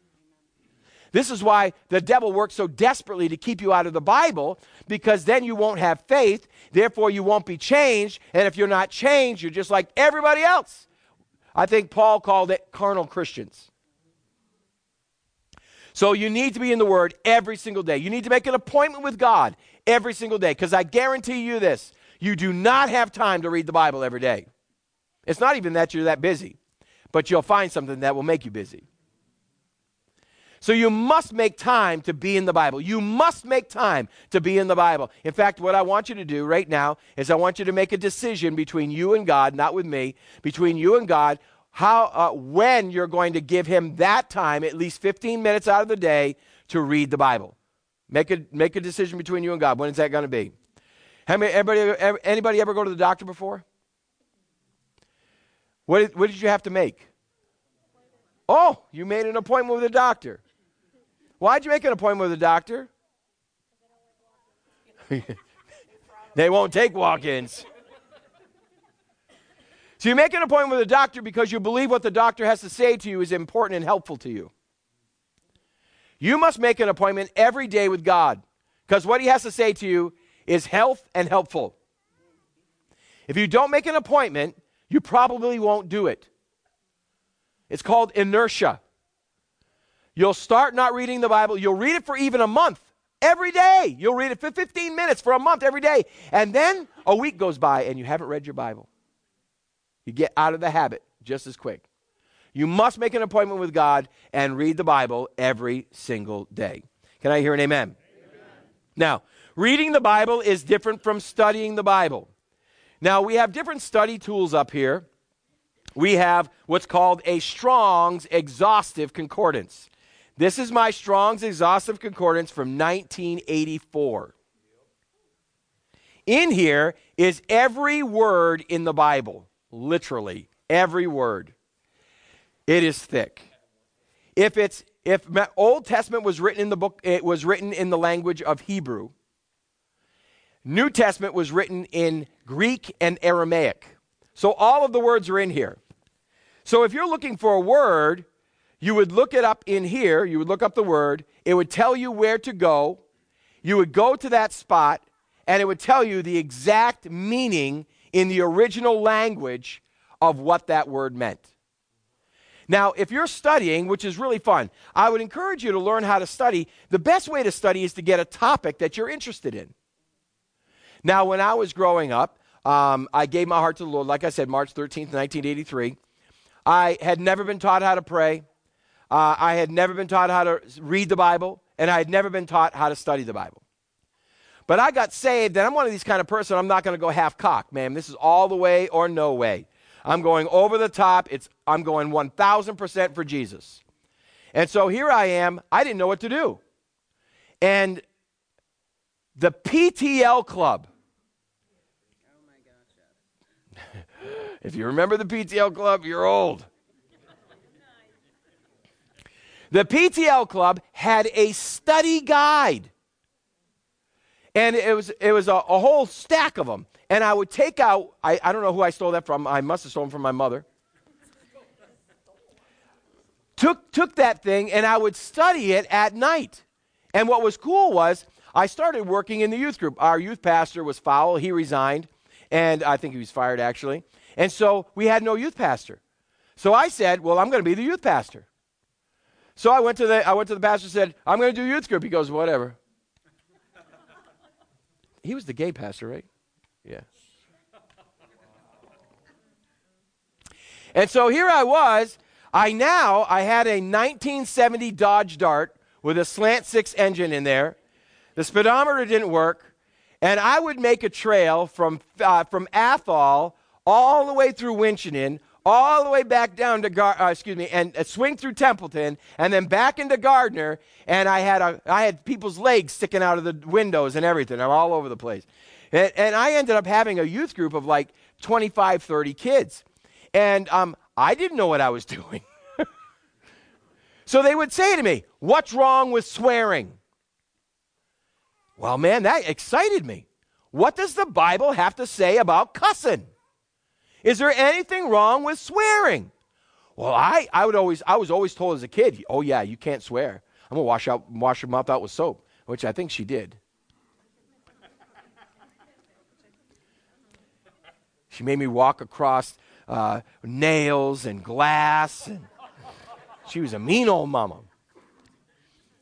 This is why the devil works so desperately to keep you out of the Bible, because then you won't have faith, therefore you won't be changed, and if you're not changed, you're just like everybody else. I think Paul called it carnal Christians. So you need to be in the Word every single day. You need to make an appointment with God every single day, because I guarantee you this, you do not have time to read the Bible every day. It's not even that you're that busy, but you'll find something that will make you busy. So you must make time to be in the Bible. You must make time to be in the Bible. In fact, what I want you to do right now is I want you to make a decision between you and God, not with me, between you and God, how, uh, when you're going to give him that time, at least fifteen minutes out of the day, to read the Bible. Make a, make a decision between you and God. When is that going to be? How many, everybody, anybody ever go to the doctor before? What did, what did you have to make? Oh, you made an appointment with a doctor. Why'd you make an appointment with a doctor? They won't take walk-ins. So you make an appointment with a doctor because you believe what the doctor has to say to you is important and helpful to you. You must make an appointment every day with God, because what he has to say to you is health and helpful. If you don't make an appointment, you probably won't do it. It's called inertia. You'll start not reading the Bible. You'll read it for even a month. Every day. You'll read it for fifteen minutes for a month every day. And then a week goes by and you haven't read your Bible. You get out of the habit just as quick. You must make an appointment with God and read the Bible every single day. Can I hear an amen? Amen. Now, reading the Bible is different from studying the Bible. Now, we have different study tools up here. We have what's called a Strong's Exhaustive Concordance. This is my Strong's Exhaustive Concordance from nineteen eighty-four. In here is every word in the Bible, literally every word. It is thick. If it's if Old Testament was written in the book, it was written in the language of Hebrew. New Testament was written in Greek and Aramaic. So all of the words are in here. So if you're looking for a word, you would look it up in here. You would look up the word. It would tell you where to go. You would go to that spot, and it would tell you the exact meaning in the original language of what that word meant. Now, if you're studying, which is really fun, I would encourage you to learn how to study. The best way to study is to get a topic that you're interested in. Now, when I was growing up, um, I gave my heart to the Lord, like I said, March thirteenth, nineteen eighty-three. I had never been taught how to pray. Uh, I had never been taught how to read the Bible, and I had never been taught how to study the Bible. But I got saved, and I'm one of these kind of person, I'm not going to go half-cocked, man. This is all the way or no way. I'm going over the top. It's I'm going one thousand percent for Jesus. And so here I am. I didn't know what to do. And the P T L Club. Oh my gosh. If you remember the P T L Club, you're old. The P T L Club had a study guide. And it was it was a, a whole stack of them. And I would take out, I, I don't know who I stole that from. I must have stolen from my mother. Took, took that thing, and I would study it at night. And what was cool was I started working in the youth group. Our youth pastor was foul. He resigned. And I think he was fired, actually. And so we had no youth pastor. So I said, well, I'm going to be the youth pastor. So I went to the I went to the pastor and said, I'm going to do youth group. He goes, whatever. He was the gay pastor, right? Yeah. And so here I was. I now, I had a nineteen seventy Dodge Dart with a slant six engine in there. The speedometer didn't work. And I would make a trail from, uh, from Athol all the way through Winchendon, all the way back down to, Gar- uh, excuse me, and uh, swing through Templeton, and then back into Gardner. And I had a, I had people's legs sticking out of the windows and everything. I'm all over the place. And, and I ended up having a youth group of like twenty-five, thirty kids. And um, I didn't know what I was doing. So they would say to me, what's wrong with swearing? Well, man, that excited me. What does the Bible have to say about cussing? Is there anything wrong with swearing? Well, I, I would always I was always told as a kid, oh yeah, you can't swear. I'm gonna wash out wash your mouth out with soap, which I think she did. She made me walk across uh, nails and glass, and she was a mean old mama.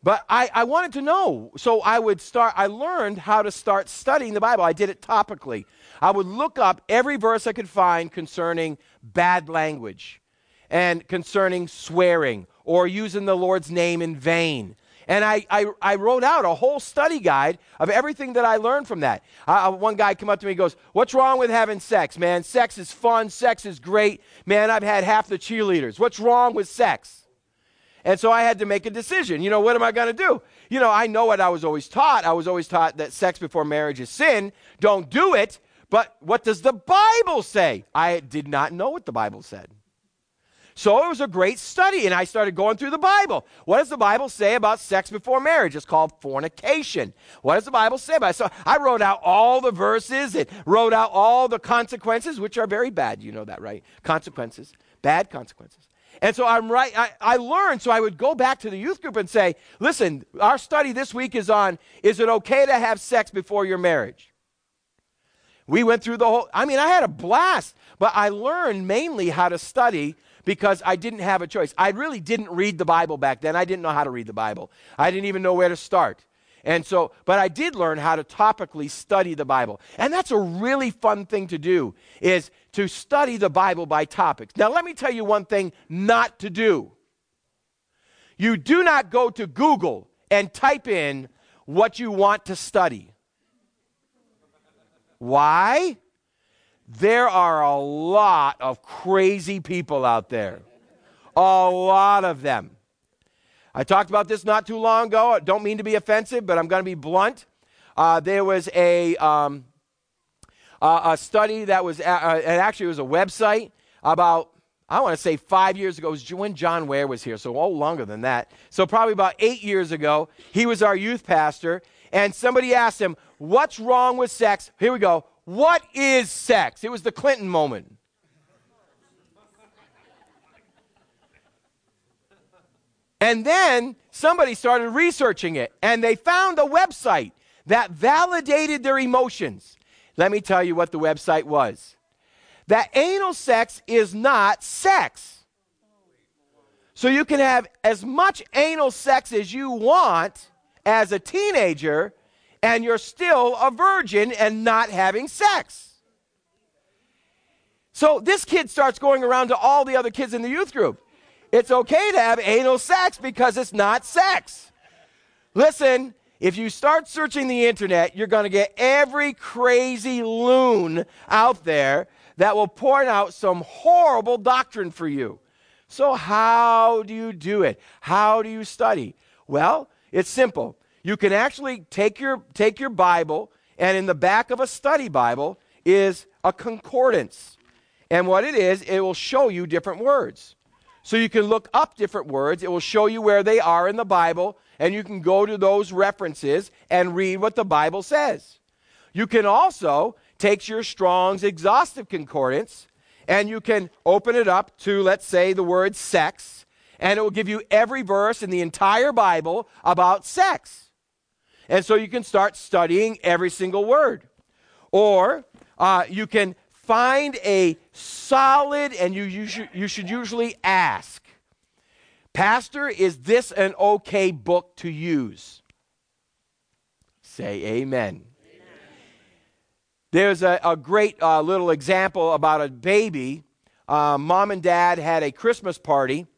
But I, I wanted to know. So I would start, I learned how to start studying the Bible. I did it topically. I would look up every verse I could find concerning bad language and concerning swearing or using the Lord's name in vain. And I, I, I wrote out a whole study guide of everything that I learned from that. Uh, one guy came up to me and goes, what's wrong with having sex, man? Sex is fun. Sex is great. Man, I've had half the cheerleaders. What's wrong with sex? And so I had to make a decision. You know, what am I going to do? You know, I know what I was always taught. I was always taught that sex before marriage is sin. Don't do it. But what does the Bible say? I did not know what the Bible said. So it was a great study, and I started going through the Bible. What does the Bible say about sex before marriage? It's called fornication. What does the Bible say about it? So I wrote out all the verses and wrote out all the consequences, which are very bad. You know that, right? Consequences, bad consequences. And so I'm right. I, I learned, so I would go back to the youth group and say, listen, our study this week is on, is it okay to have sex before your marriage? We went through the whole, I mean, I had a blast, but I learned mainly how to study because I didn't have a choice. I really didn't read the Bible back then. I didn't know how to read the Bible. I didn't even know where to start. And so, but I did learn how to topically study the Bible. And that's a really fun thing to do, is to study the Bible by topics. Now, let me tell you one thing not to do. You do not go to Google and type in what you want to study. Why? There are a lot of crazy people out there. A lot of them. I talked about this not too long ago. I don't mean to be offensive, but I'm going to be blunt. Uh, there was a, um, uh, a study that was, uh, and actually it was a website about, I want to say five years ago. It was when John Ware was here, so oh, longer than that. So probably about eight years ago, he was our youth pastor, and somebody asked him, what's wrong with sex? Here we go. What is sex? It was the Clinton moment. And then somebody started researching it, and they found a website that validated their emotions. Let me tell you what the website was. That anal sex is not sex. So you can have as much anal sex as you want as a teenager, and you're still a virgin and not having sex. So this kid starts going around to all the other kids in the youth group. It's okay to have anal sex because it's not sex. Listen, if you start searching the internet, you're going to get every crazy loon out there that will point out some horrible doctrine for you. So how do you do it? How do you study? Well, it's simple. You can actually take your, take your Bible, and in the back of a study Bible is a concordance. And what it is, it will show you different words. So you can look up different words. It will show you where they are in the Bible, and you can go to those references and read what the Bible says. You can also take your Strong's Exhaustive Concordance, and you can open it up to, let's say, the word sex, and it will give you every verse in the entire Bible about sex. And so you can start studying every single word. Or uh, you can find a solid, and you, you, should, you should usually ask, Pastor, is this an okay book to use? Say amen. Amen. There's a, a great uh, little example about a baby. Uh, Mom and Dad had a Christmas party,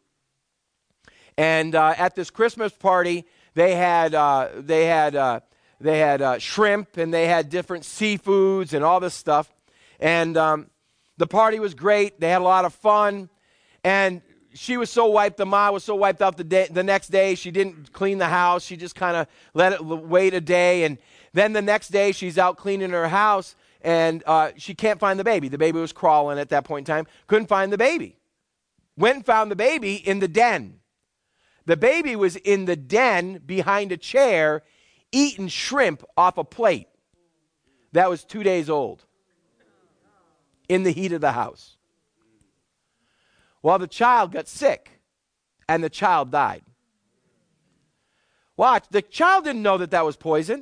and uh, at this Christmas party, They had uh, they had uh, they had uh, shrimp, and they had different seafoods and all this stuff, and um, the party was great. They had a lot of fun, and she was so wiped. The ma was so wiped out the day, the next day. She didn't clean the house. She just kind of let it wait a day, and then the next day she's out cleaning her house, and uh, she can't find the baby. The baby was crawling at that point in time. Couldn't find the baby. Went and found the baby in the den. The baby was in the den behind a chair eating shrimp off a plate that was two days old in the heat of the house. Well, the child got sick, and the child died. Watch, the child didn't know that that was poison.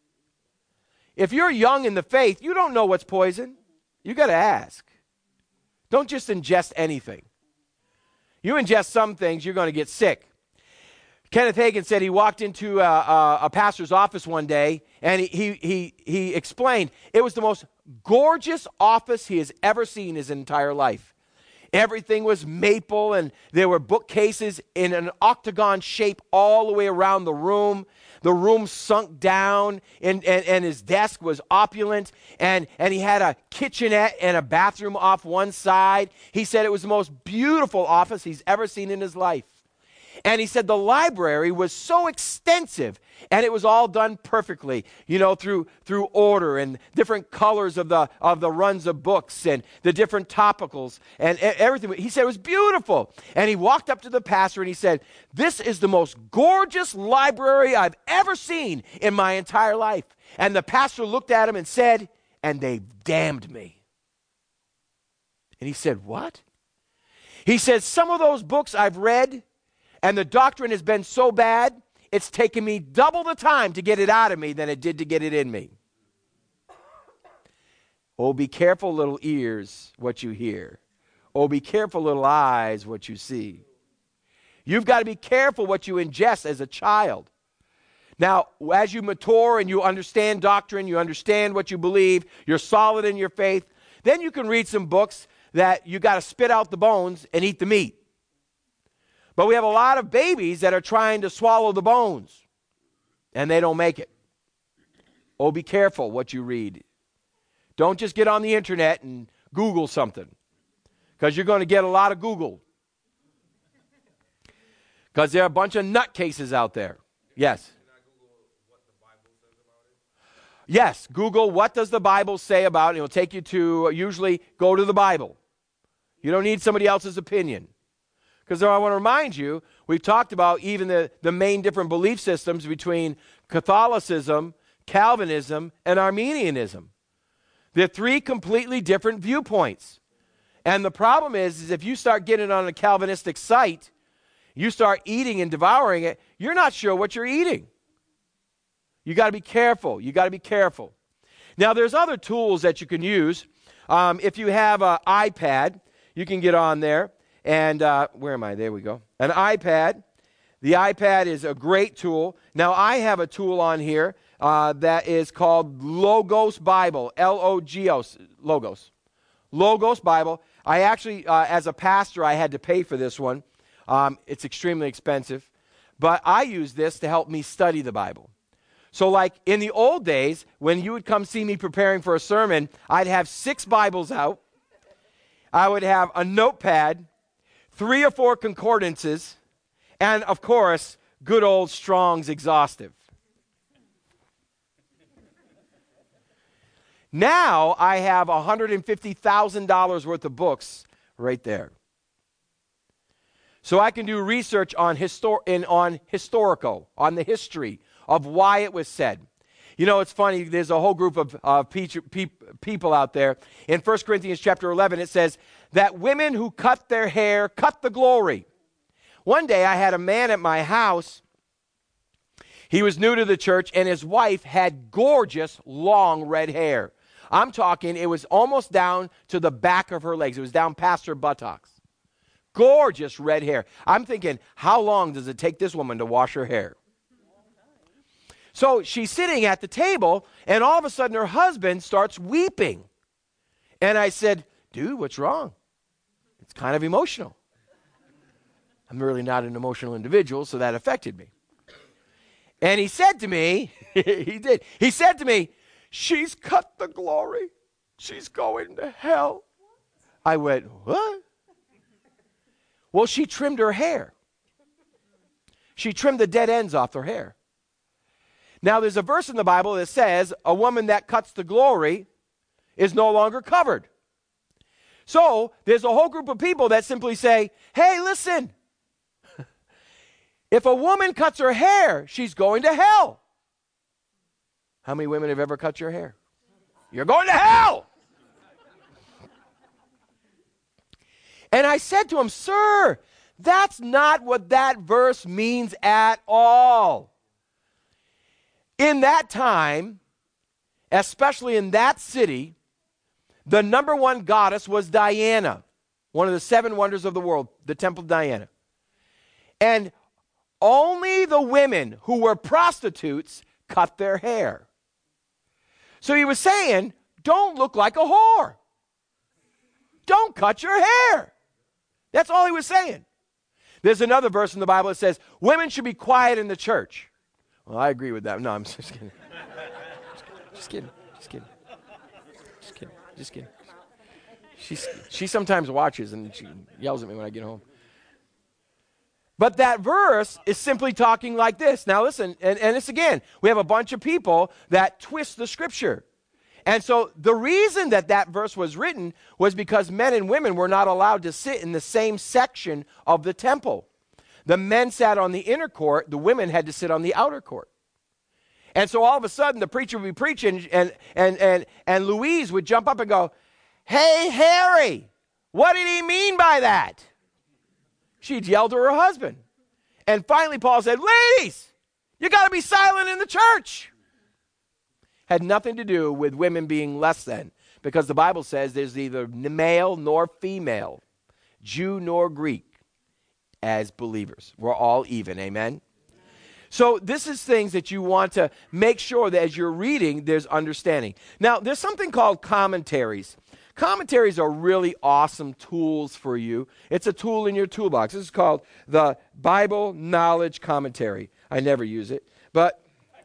If you're young in the faith, you don't know what's poison. You got to ask. Don't just ingest anything. You ingest some things, you're going to get sick. Kenneth Hagin said he walked into a, a, a pastor's office one day, and he, he, he, he explained it was the most gorgeous office he has ever seen his entire life. Everything was maple, and there were bookcases in an octagon shape all the way around the room. The room sunk down, and, and, and his desk was opulent, and, and he had a kitchenette and a bathroom off one side. He said it was the most beautiful office he's ever seen in his life. And he said the library was so extensive, and it was all done perfectly, you know, through through order and different colors of the of the runs of books and the different topicals and everything. He said it was beautiful. And he walked up to the pastor and he said, "This is the most gorgeous library I've ever seen in my entire life." And the pastor looked at him and said, "And they damned me." And he said, "What?" He said, "Some of those books I've read, and the doctrine has been so bad, it's taken me double the time to get it out of me than it did to get it in me." Oh, be careful, little ears, what you hear. Oh, be careful, little eyes, what you see. You've got to be careful what you ingest as a child. Now, as you mature and you understand doctrine, you understand what you believe, you're solid in your faith, then you can read some books that you got to spit out the bones and eat the meat. But we have a lot of babies that are trying to swallow the bones, and they don't make it. Oh, be careful what you read. Don't just get on the internet and Google something, because you're going to get a lot of Google. Because there are a bunch of nutcases out there. Yes. Yes, Google what does the Bible say about it. It'll take you to, usually, go to the Bible. You don't need somebody else's opinion. Because I want to remind you, we've talked about even the, the main different belief systems between Catholicism, Calvinism, and Arminianism. They're three completely different viewpoints. And the problem is, is if you start getting on a Calvinistic site, you start eating and devouring it, you're not sure what you're eating. You got to be careful. You got to be careful. Now, there's other tools that you can use. Um, if you have an iPad, you can get on there. And uh, where am I? There we go. An iPad. The iPad is a great tool. Now, I have a tool on here uh, that is called Logos Bible, L O G O S, Logos. Logos Bible. I actually, uh, as a pastor, I had to pay for this one. Um, it's extremely expensive. But I use this to help me study the Bible. So like in the old days, when you would come see me preparing for a sermon, I'd have six Bibles out. I would have a notepad, three or four concordances, and, of course, good old Strong's Exhaustive. Now I have one hundred fifty thousand dollars worth of books right there. So I can do research on, histor- in, on historical, on the history of why it was said. You know, it's funny, there's a whole group of uh, pe- pe- people out there. In First Corinthians chapter eleven, it says that women who cut their hair cut the glory. One day I had a man at my house. He was new to the church, and his wife had gorgeous, long red hair. I'm talking, it was almost down to the back of her legs. It was down past her buttocks. Gorgeous red hair. I'm thinking, how long does it take this woman to wash her hair? So she's sitting at the table, and all of a sudden her husband starts weeping. And I said, dude, what's wrong? It's kind of emotional. I'm really not an emotional individual, so that affected me. And he said to me, he did, he said to me, she's cut the glory. She's going to hell. I went, what? Well, she trimmed her hair. She trimmed the dead ends off her hair. Now, there's a verse in the Bible that says a woman that cuts the glory is no longer covered. So, there's a whole group of people that simply say, hey, listen, if a woman cuts her hair, she's going to hell. How many women have ever cut your hair? You're going to hell. And I said to him, sir, that's not what that verse means at all. In that time, especially in that city, the number one goddess was Diana, one of the seven wonders of the world, the Temple of Diana. And only the women who were prostitutes cut their hair. So he was saying, don't look like a whore. Don't cut your hair. That's all he was saying. There's another verse in the Bible that says, women should be quiet in the church. Well, I agree with that. No, I'm just kidding. Just kidding. Just kidding. Just kidding. Just kidding. She's, she sometimes watches and she yells at me when I get home. But that verse is simply talking like this. Now listen, and, and this again, we have a bunch of people that twist the scripture. And so the reason that that verse was written was because men and women were not allowed to sit in the same section of the temple. The men sat on the inner court, the women had to sit on the outer court. And so all of a sudden the preacher would be preaching and, and, and, and Louise would jump up and go, hey, Harry, what did he mean by that? She'd yell to her husband. And finally Paul said, ladies, you got to be silent in the church. Had nothing to do with women being less than, because the Bible says there's neither male nor female, Jew nor Greek, as believers. We're all even, amen? So this is things that you want to make sure that as you're reading, there's understanding. Now, there's something called commentaries. Commentaries are really awesome tools for you. It's a tool in your toolbox. This is called the Bible Knowledge Commentary. I never use it, but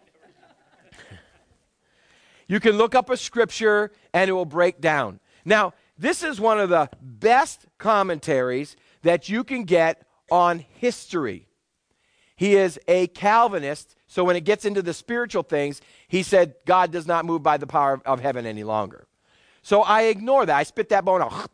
you can look up a scripture and it will break down. Now, this is one of the best commentaries that you can get on history. He is a Calvinist, so when it gets into the spiritual things, he said God does not move by the power of heaven any longer. So I ignore that. I spit that bone out.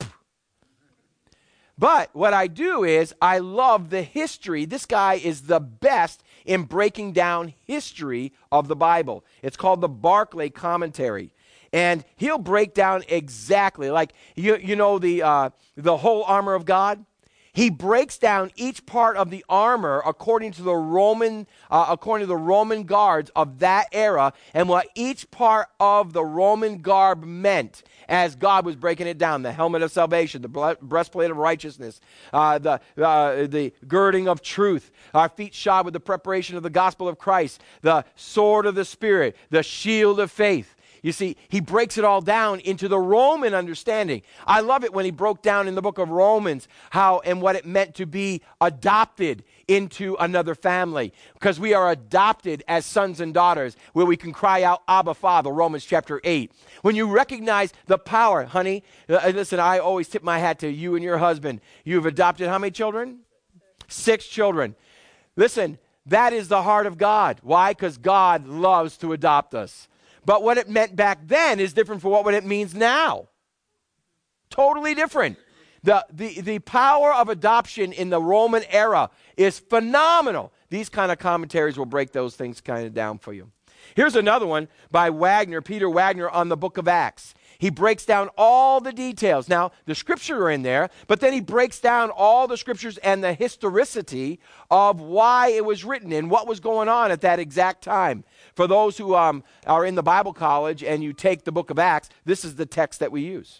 But what I do is I love the history. This guy is the best in breaking down history of the Bible. It's called the Barclay Commentary. And he'll break down exactly, like, you, you know, the, uh, the whole armor of God? He breaks down each part of the armor according to the Roman, uh, according to the Roman guards of that era, and what each part of the Roman garb meant as God was breaking it down. The helmet of salvation, the breastplate of righteousness, uh, the uh, the girding of truth, our feet shod with the preparation of the gospel of Christ, the sword of the Spirit, the shield of faith. You see, he breaks it all down into the Roman understanding. I love it when he broke down in the book of Romans how and what it meant to be adopted into another family. Because we are adopted as sons and daughters where we can cry out, Abba, Father, Romans chapter eight. When you recognize the power, honey, uh, listen, I always tip my hat to you and your husband. You've adopted how many children? Six children. Listen, that is the heart of God. Why? Because God loves to adopt us. But what it meant back then is different from what it means now. Totally different. The, the, the power of adoption in the Roman era is phenomenal. These kind of commentaries will break those things kind of down for you. Here's another one by Wagner, Peter Wagner, on the book of Acts. He breaks down all the details. Now, the scripture are in there, but then he breaks down all the scriptures and the historicity of why it was written and what was going on at that exact time. For those who um, are in the Bible college and you take the book of Acts, this is the text that we use.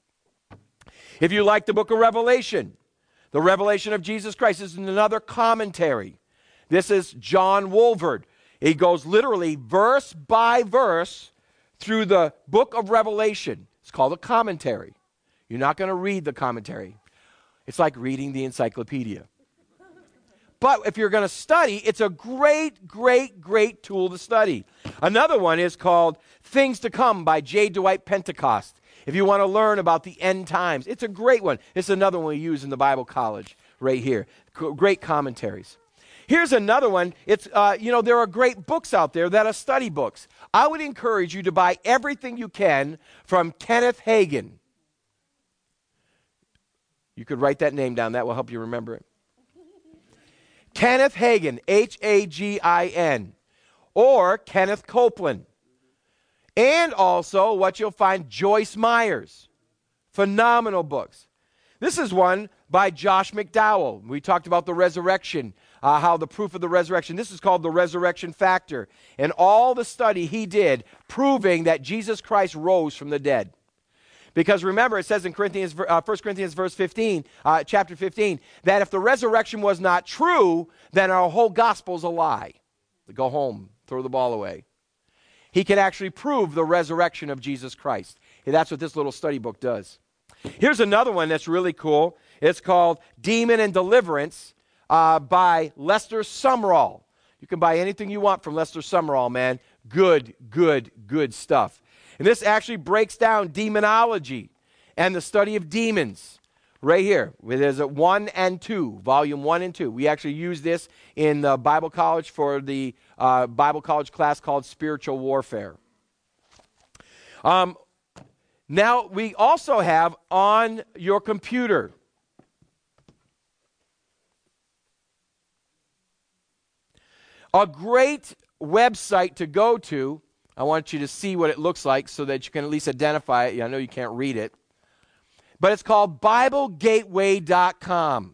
If you like the book of Revelation, the revelation of Jesus Christ is another commentary. This is John Wolford. He goes literally verse by verse through the book of Revelation. It's called a commentary. You're not going to read the commentary. It's like reading the encyclopedia. But if you're going to study, it's a great, great, great tool to study. Another one is called Things to Come by J. Dwight Pentecost. If you want to learn about the end times, it's a great one. It's another one we use in the Bible college right here. Great commentaries. Here's another one. It's, uh, you know, there are great books out there that are study books. I would encourage you to buy everything you can from Kenneth Hagin. You could write that name down. That will help you remember it. Kenneth Hagin, H A G I N, or Kenneth Copeland. And also what you'll find, Joyce Myers. Phenomenal books. This is one by Josh McDowell. We talked about the resurrection, uh, how the proof of the resurrection. This is called The Resurrection Factor. And all the study he did proving that Jesus Christ rose from the dead. Because remember, it says in Corinthians, uh, First Corinthians verse fifteen, uh, chapter fifteen, that if the resurrection was not true, then our whole gospel's a lie. Go home, throw the ball away. He can actually prove the resurrection of Jesus Christ. And that's what this little study book does. Here's another one that's really cool. It's called Demon and Deliverance uh, by Lester Sumrall. You can buy anything you want from Lester Sumrall, man. Good, good, good stuff. And this actually breaks down demonology and the study of demons. Right here, there's a one and two, volume one and two. We actually use this in the Bible college for the uh, Bible college class called Spiritual Warfare. Um, now, we also have on your computer a great website to go to. I want you to see what it looks like so that you can at least identify it. Yeah, I know you can't read it. But it's called Bible Gateway dot com.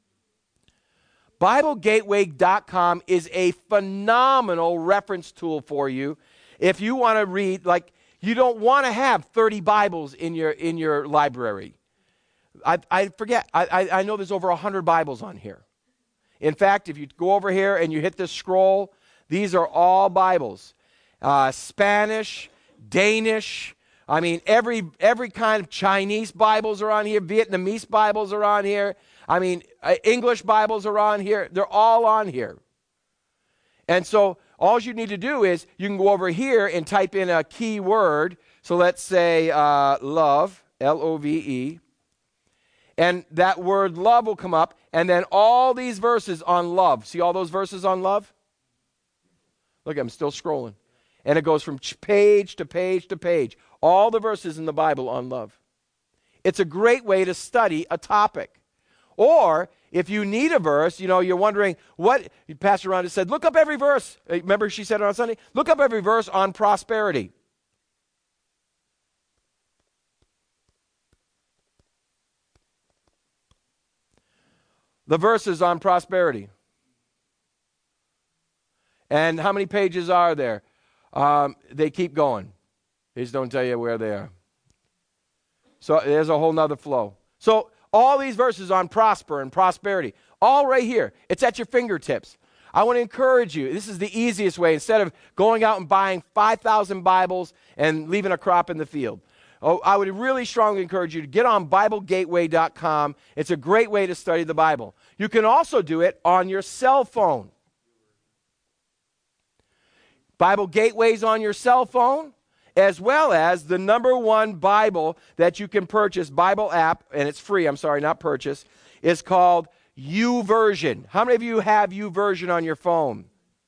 Bible Gateway dot com is a phenomenal reference tool for you if you want to read, like, you don't want to have thirty Bibles in your in your library. I, I forget, I, I, I know there's over one hundred Bibles on here. In fact, if you go over here and you hit this scroll, these are all Bibles. Uh, Spanish, Danish, I mean, every every kind of Chinese Bibles are on here. Vietnamese Bibles are on here. I mean, uh, English Bibles are on here. They're all on here. And so all you need to do is you can go over here and type in a key word. So let's say uh, love, L O V E. And that word love will come up. And then all these verses on love. See all those verses on love? Look, I'm still scrolling. And it goes from page to page to page. All the verses in the Bible on love. It's a great way to study a topic. Or if you need a verse, you know, you're wondering what, Pastor Rhonda said, look up every verse. Remember she said it on Sunday? Look up every verse on prosperity. The verses on prosperity. And how many pages are there? Um, they keep going. They just don't tell you where they are. So there's a whole nother flow. So all these verses on prosper and prosperity, all right here. It's at your fingertips. I want to encourage you. This is the easiest way. Instead of going out and buying five thousand Bibles and leaving a crop in the field. Oh, I would really strongly encourage you to get on Bible Gateway dot com. It's a great way to study the Bible. You can also do it on your cell phone. Bible Gateways on your cell phone, as well as the number one Bible that you can purchase, Bible app, and it's free, I'm sorry, not purchase, is called YouVersion. How many of you have YouVersion on your phone?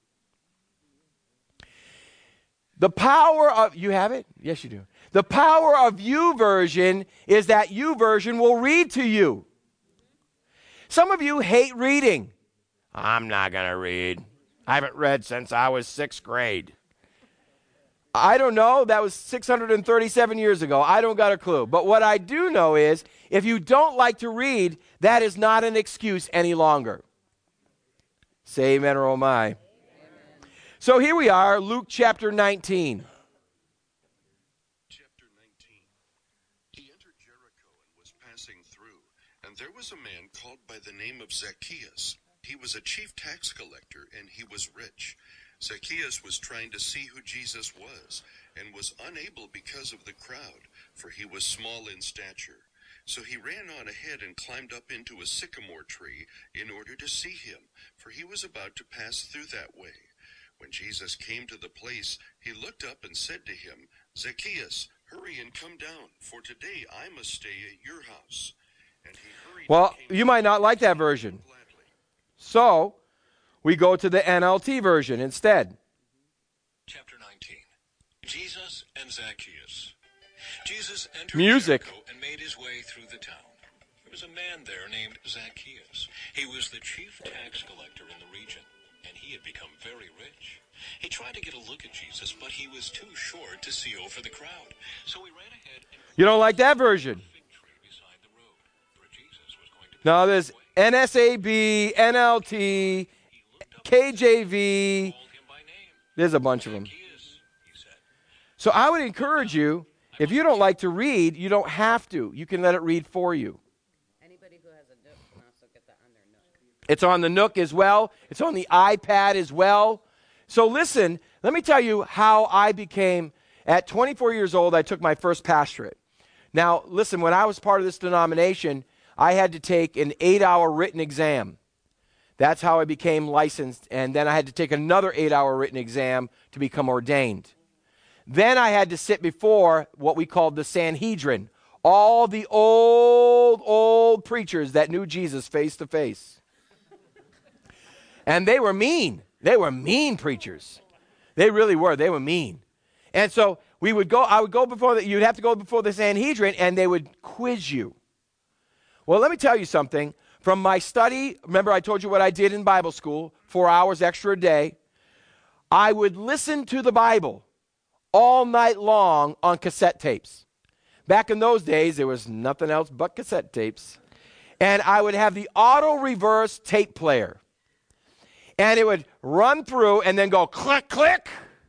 The power of, you have it? Yes, you do. The power of YouVersion is that YouVersion will read to you. Some of you hate reading. I'm not going to read. I haven't read since I was sixth grade. I don't know. That was six hundred thirty-seven years ago. I don't got a clue. But what I do know is if you don't like to read, that is not an excuse any longer. Say amen or oh my. Amen. So here we are, Luke chapter nineteen. Chapter nineteen. He entered Jericho and was passing through, and there was a man called by the name of Zacchaeus. He was a chief tax collector, and he was rich. Zacchaeus was trying to see who Jesus was, and was unable because of the crowd, for he was small in stature. So he ran on ahead and climbed up into a sycamore tree in order to see him, for he was about to pass through that way. When Jesus came to the place, he looked up and said to him, Zacchaeus, hurry and come down, for today I must stay at your house. And he hurried. Well, you might not like that version. So, we go to the N L T version instead. Chapter nineteen. Jesus and Zacchaeus. Jesus entered Music. Jericho and made his way through the town. There was a man there named Zacchaeus. He was the chief tax collector in the region, and he had become very rich. He tried to get a look at Jesus, but he was too short to see over the crowd. So he ran ahead and You don't like that version? beside the road, for Jesus was going to No, there's N S A B, N L T, K J V. call him by name. There's a bunch of them. Zacchaeus, he said. So I would encourage you, If you don't like to read, you don't have to. You can let it read for you. Anybody who has a Nook can also get that on their Nook. It's on the Nook as well. It's on the iPad as well. So listen, let me tell you how I became, at twenty-four years old, I took my first pastorate. Now, listen, when I was part of this denomination, I had to take an eight-hour written exam. That's how I became licensed, and then I had to take another eight-hour written exam to become ordained. Then I had to sit before what we called the Sanhedrin, all the old, old preachers that knew Jesus face to face. And they were mean. They were mean preachers. They really were. They were mean. And so we would go, I would go before, the, you'd have to go before the Sanhedrin, and they would quiz you. Well, let me tell you something. From my study, remember I told you what I did in Bible school, four hours extra a day. I would listen to the Bible all night long on cassette tapes. Back in those days, there was nothing else but cassette tapes. And I would have the auto reverse tape player. And it would run through and then go click, click.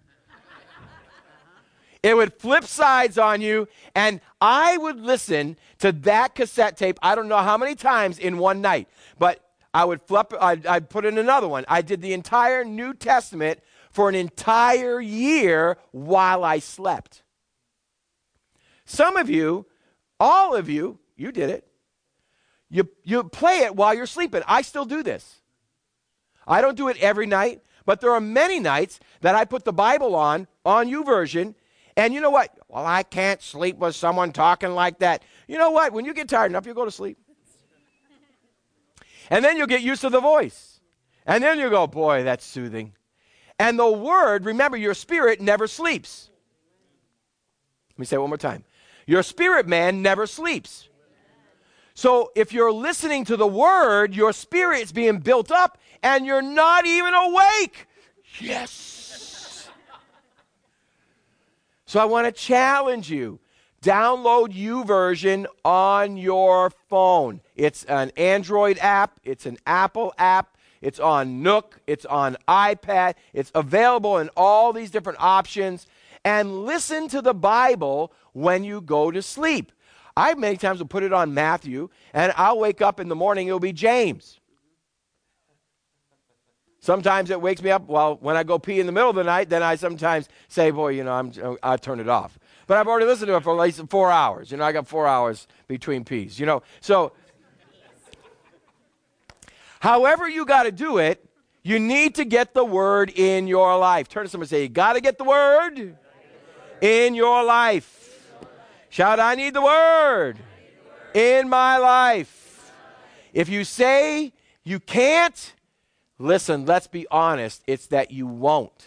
It would flip sides on you, and I would listen to that cassette tape, I don't know how many times in one night, but I would flip, I'd, I'd put in another one. I did the entire New Testament for an entire year while I slept. Some of you, all of you, you did it. You, you play it while you're sleeping. I still do this. I don't do it every night, but there are many nights that I put the Bible on, on YouVersion, and you know what? Well, I can't sleep with someone talking like that. You know what? When you get tired enough, you'll go to sleep. And then you'll get used to the voice. And then you'll go, boy, that's soothing. And the word, remember, your spirit never sleeps. Let me say it one more time. Your spirit man never sleeps. So if you're listening to the word, your spirit's being built up and you're not even awake. Yes. So I want to challenge you. Download YouVersion on your phone. It's an Android app. It's an Apple app. It's on Nook. It's on iPad. It's available in all these different options. And listen to the Bible when you go to sleep. I many times will put it on Matthew, and I'll wake up in the morning, it'll be James. Sometimes it wakes me up, well, when I go pee in the middle of the night, then I sometimes say, boy, you know, I'm, I turn it off. But I've already listened to it for at least four hours. You know, I got four hours between pees, you know. So, however you got to do it, you need to get the word in your life. Turn to someone and say, you got to get the word in your life. Shout, I need the word in my life. If you say you can't, listen, let's be honest, it's that you won't.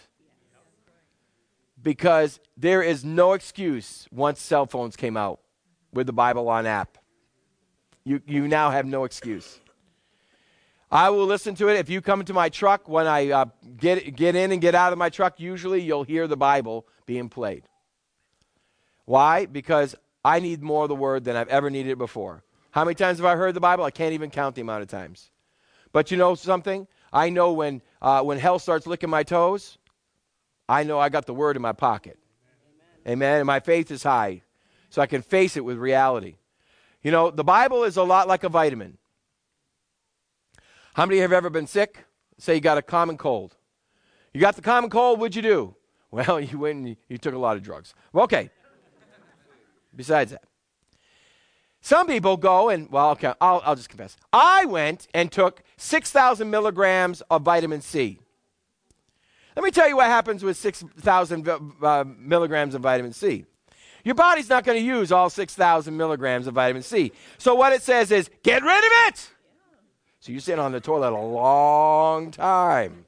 Because there is no excuse once cell phones came out with the Bible on app. You, you now have no excuse. I will listen to it. If you come into my truck, when I uh, get, get in and get out of my truck, usually you'll hear the Bible being played. Why? Because I need more of the word than I've ever needed it before. How many times have I heard the Bible? I can't even count the amount of times. But you know something? I know when uh, when hell starts licking my toes, I know I got the word in my pocket. Amen. Amen. And my faith is high, so I can face it with reality. You know, the Bible is a lot like a vitamin. How many have ever been sick? Say you got a common cold. You got the common cold, what'd you do? Well, you went and you, you took a lot of drugs. Well, okay. Besides that. Some people go and, well, okay, I'll, I'll just confess. I went and took six thousand milligrams of vitamin C. Let me tell you what happens with six thousand uh, milligrams of vitamin C. Your body's not going to use all six thousand milligrams of vitamin C. So what it says is, get rid of it. So you sit on the toilet a long time.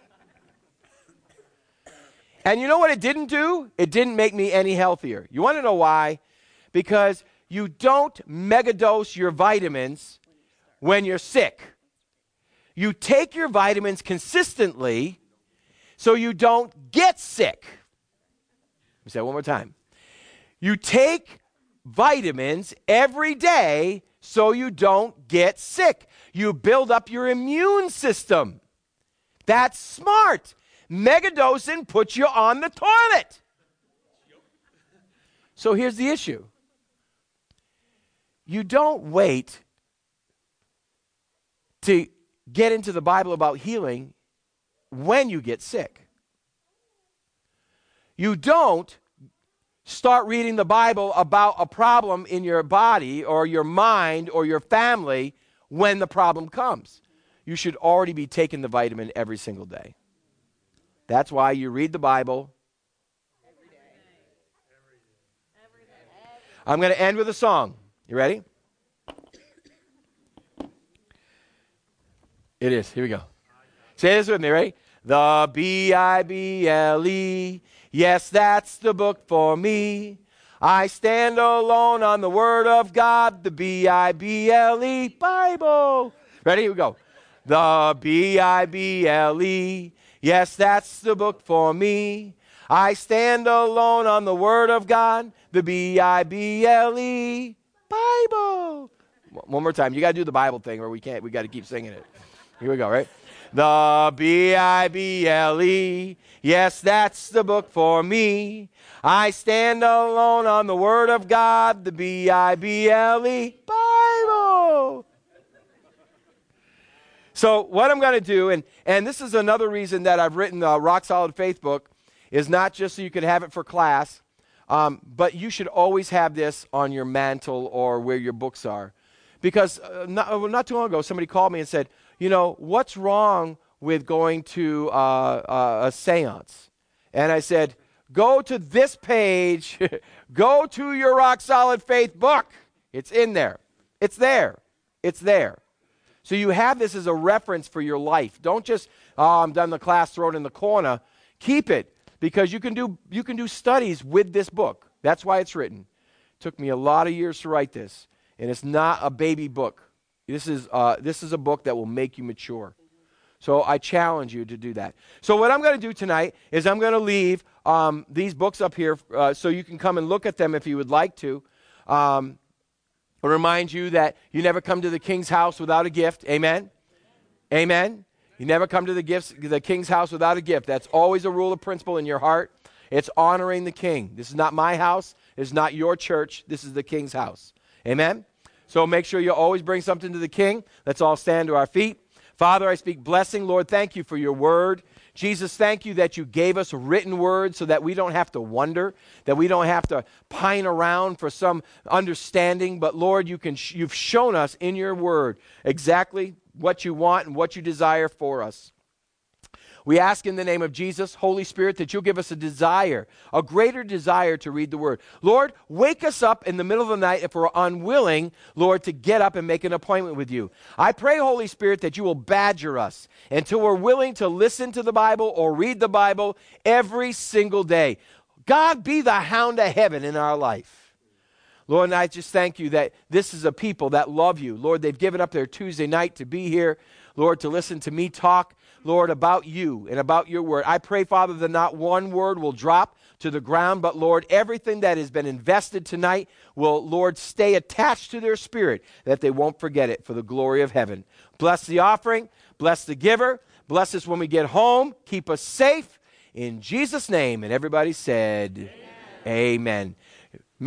And you know what it didn't do? It didn't make me any healthier. You want to know why? Because you don't megadose your vitamins when you're sick. You take your vitamins consistently so you don't get sick. Let me say it one more time. You take vitamins every day so you don't get sick. You build up your immune system. That's smart. Megadosing puts you on the toilet. So here's the issue. You don't wait to get into the Bible about healing when you get sick. You don't start reading the Bible about a problem in your body or your mind or your family when the problem comes. You should already be taking the vitamin every single day. That's why you read the Bible. I'm going to end with a song. You ready? It is. Here we go. Say this with me, ready? The B I B L E, yes, that's the book for me. I stand alone on the Word of God, the B I B L E, Bible. Ready? Here we go. The B I B L E, yes, that's the book for me. I stand alone on the Word of God, the B I B L E, Bible. One more time. You got to do the Bible thing or we can't. We got to keep singing it. Here we go, right? The B I B L E, yes, that's the book for me. I stand alone on the Word of God, the B I B L E, Bible. So what I'm going to do, and, and this is another reason that I've written the Rock Solid Faith book, is not just so you can have it for class, um, but you should always have this on your mantle or where your books are. Because uh, not, not too long ago, somebody called me and said, you know, what's wrong with going to uh, uh, a seance? And I said, go to this page, go to your Rock Solid Faith book. It's in there. It's there. It's there. So you have this as a reference for your life. Don't just, oh, I'm done the class, throw it in the corner. Keep it, because you can do you can do studies with this book. That's why it's written. It took me a lot of years to write this, and it's not a baby book. This is uh, this is a book that will make you mature. So I challenge you to do that. So what I'm going to do tonight is I'm going to leave um, these books up here uh, so you can come and look at them if you would like to. Um, I remind you that you never come to the King's house without a gift. Amen? Amen? You never come to the gifts, the King's house without a gift. That's always a rule of principle in your heart. It's honoring the King. This is not my house. It's not your church. This is the King's house. Amen? So make sure you always bring something to the King. Let's all stand to our feet. Father, I speak blessing. Lord, thank you for your word. Jesus, thank you that you gave us a written word so that we don't have to wonder, that we don't have to pine around for some understanding. But Lord, you can, you've shown us in your word exactly what you want and what you desire for us. We ask in the name of Jesus, Holy Spirit, that you'll give us a desire, a greater desire to read the word. Lord, wake us up in the middle of the night if we're unwilling, Lord, to get up and make an appointment with you. I pray, Holy Spirit, that you will badger us until we're willing to listen to the Bible or read the Bible every single day. God, be the hound of heaven in our life. Lord, and I just thank you that this is a people that love you. Lord, they've given up their Tuesday night to be here, Lord, to listen to me talk, Lord, about you and about your word. I pray, Father, that not one word will drop to the ground, but, Lord, everything that has been invested tonight will, Lord, stay attached to their spirit, that they won't forget it for the glory of heaven. Bless the offering. Bless the giver. Bless us when we get home. Keep us safe. In Jesus' name. And everybody said, amen. Amen.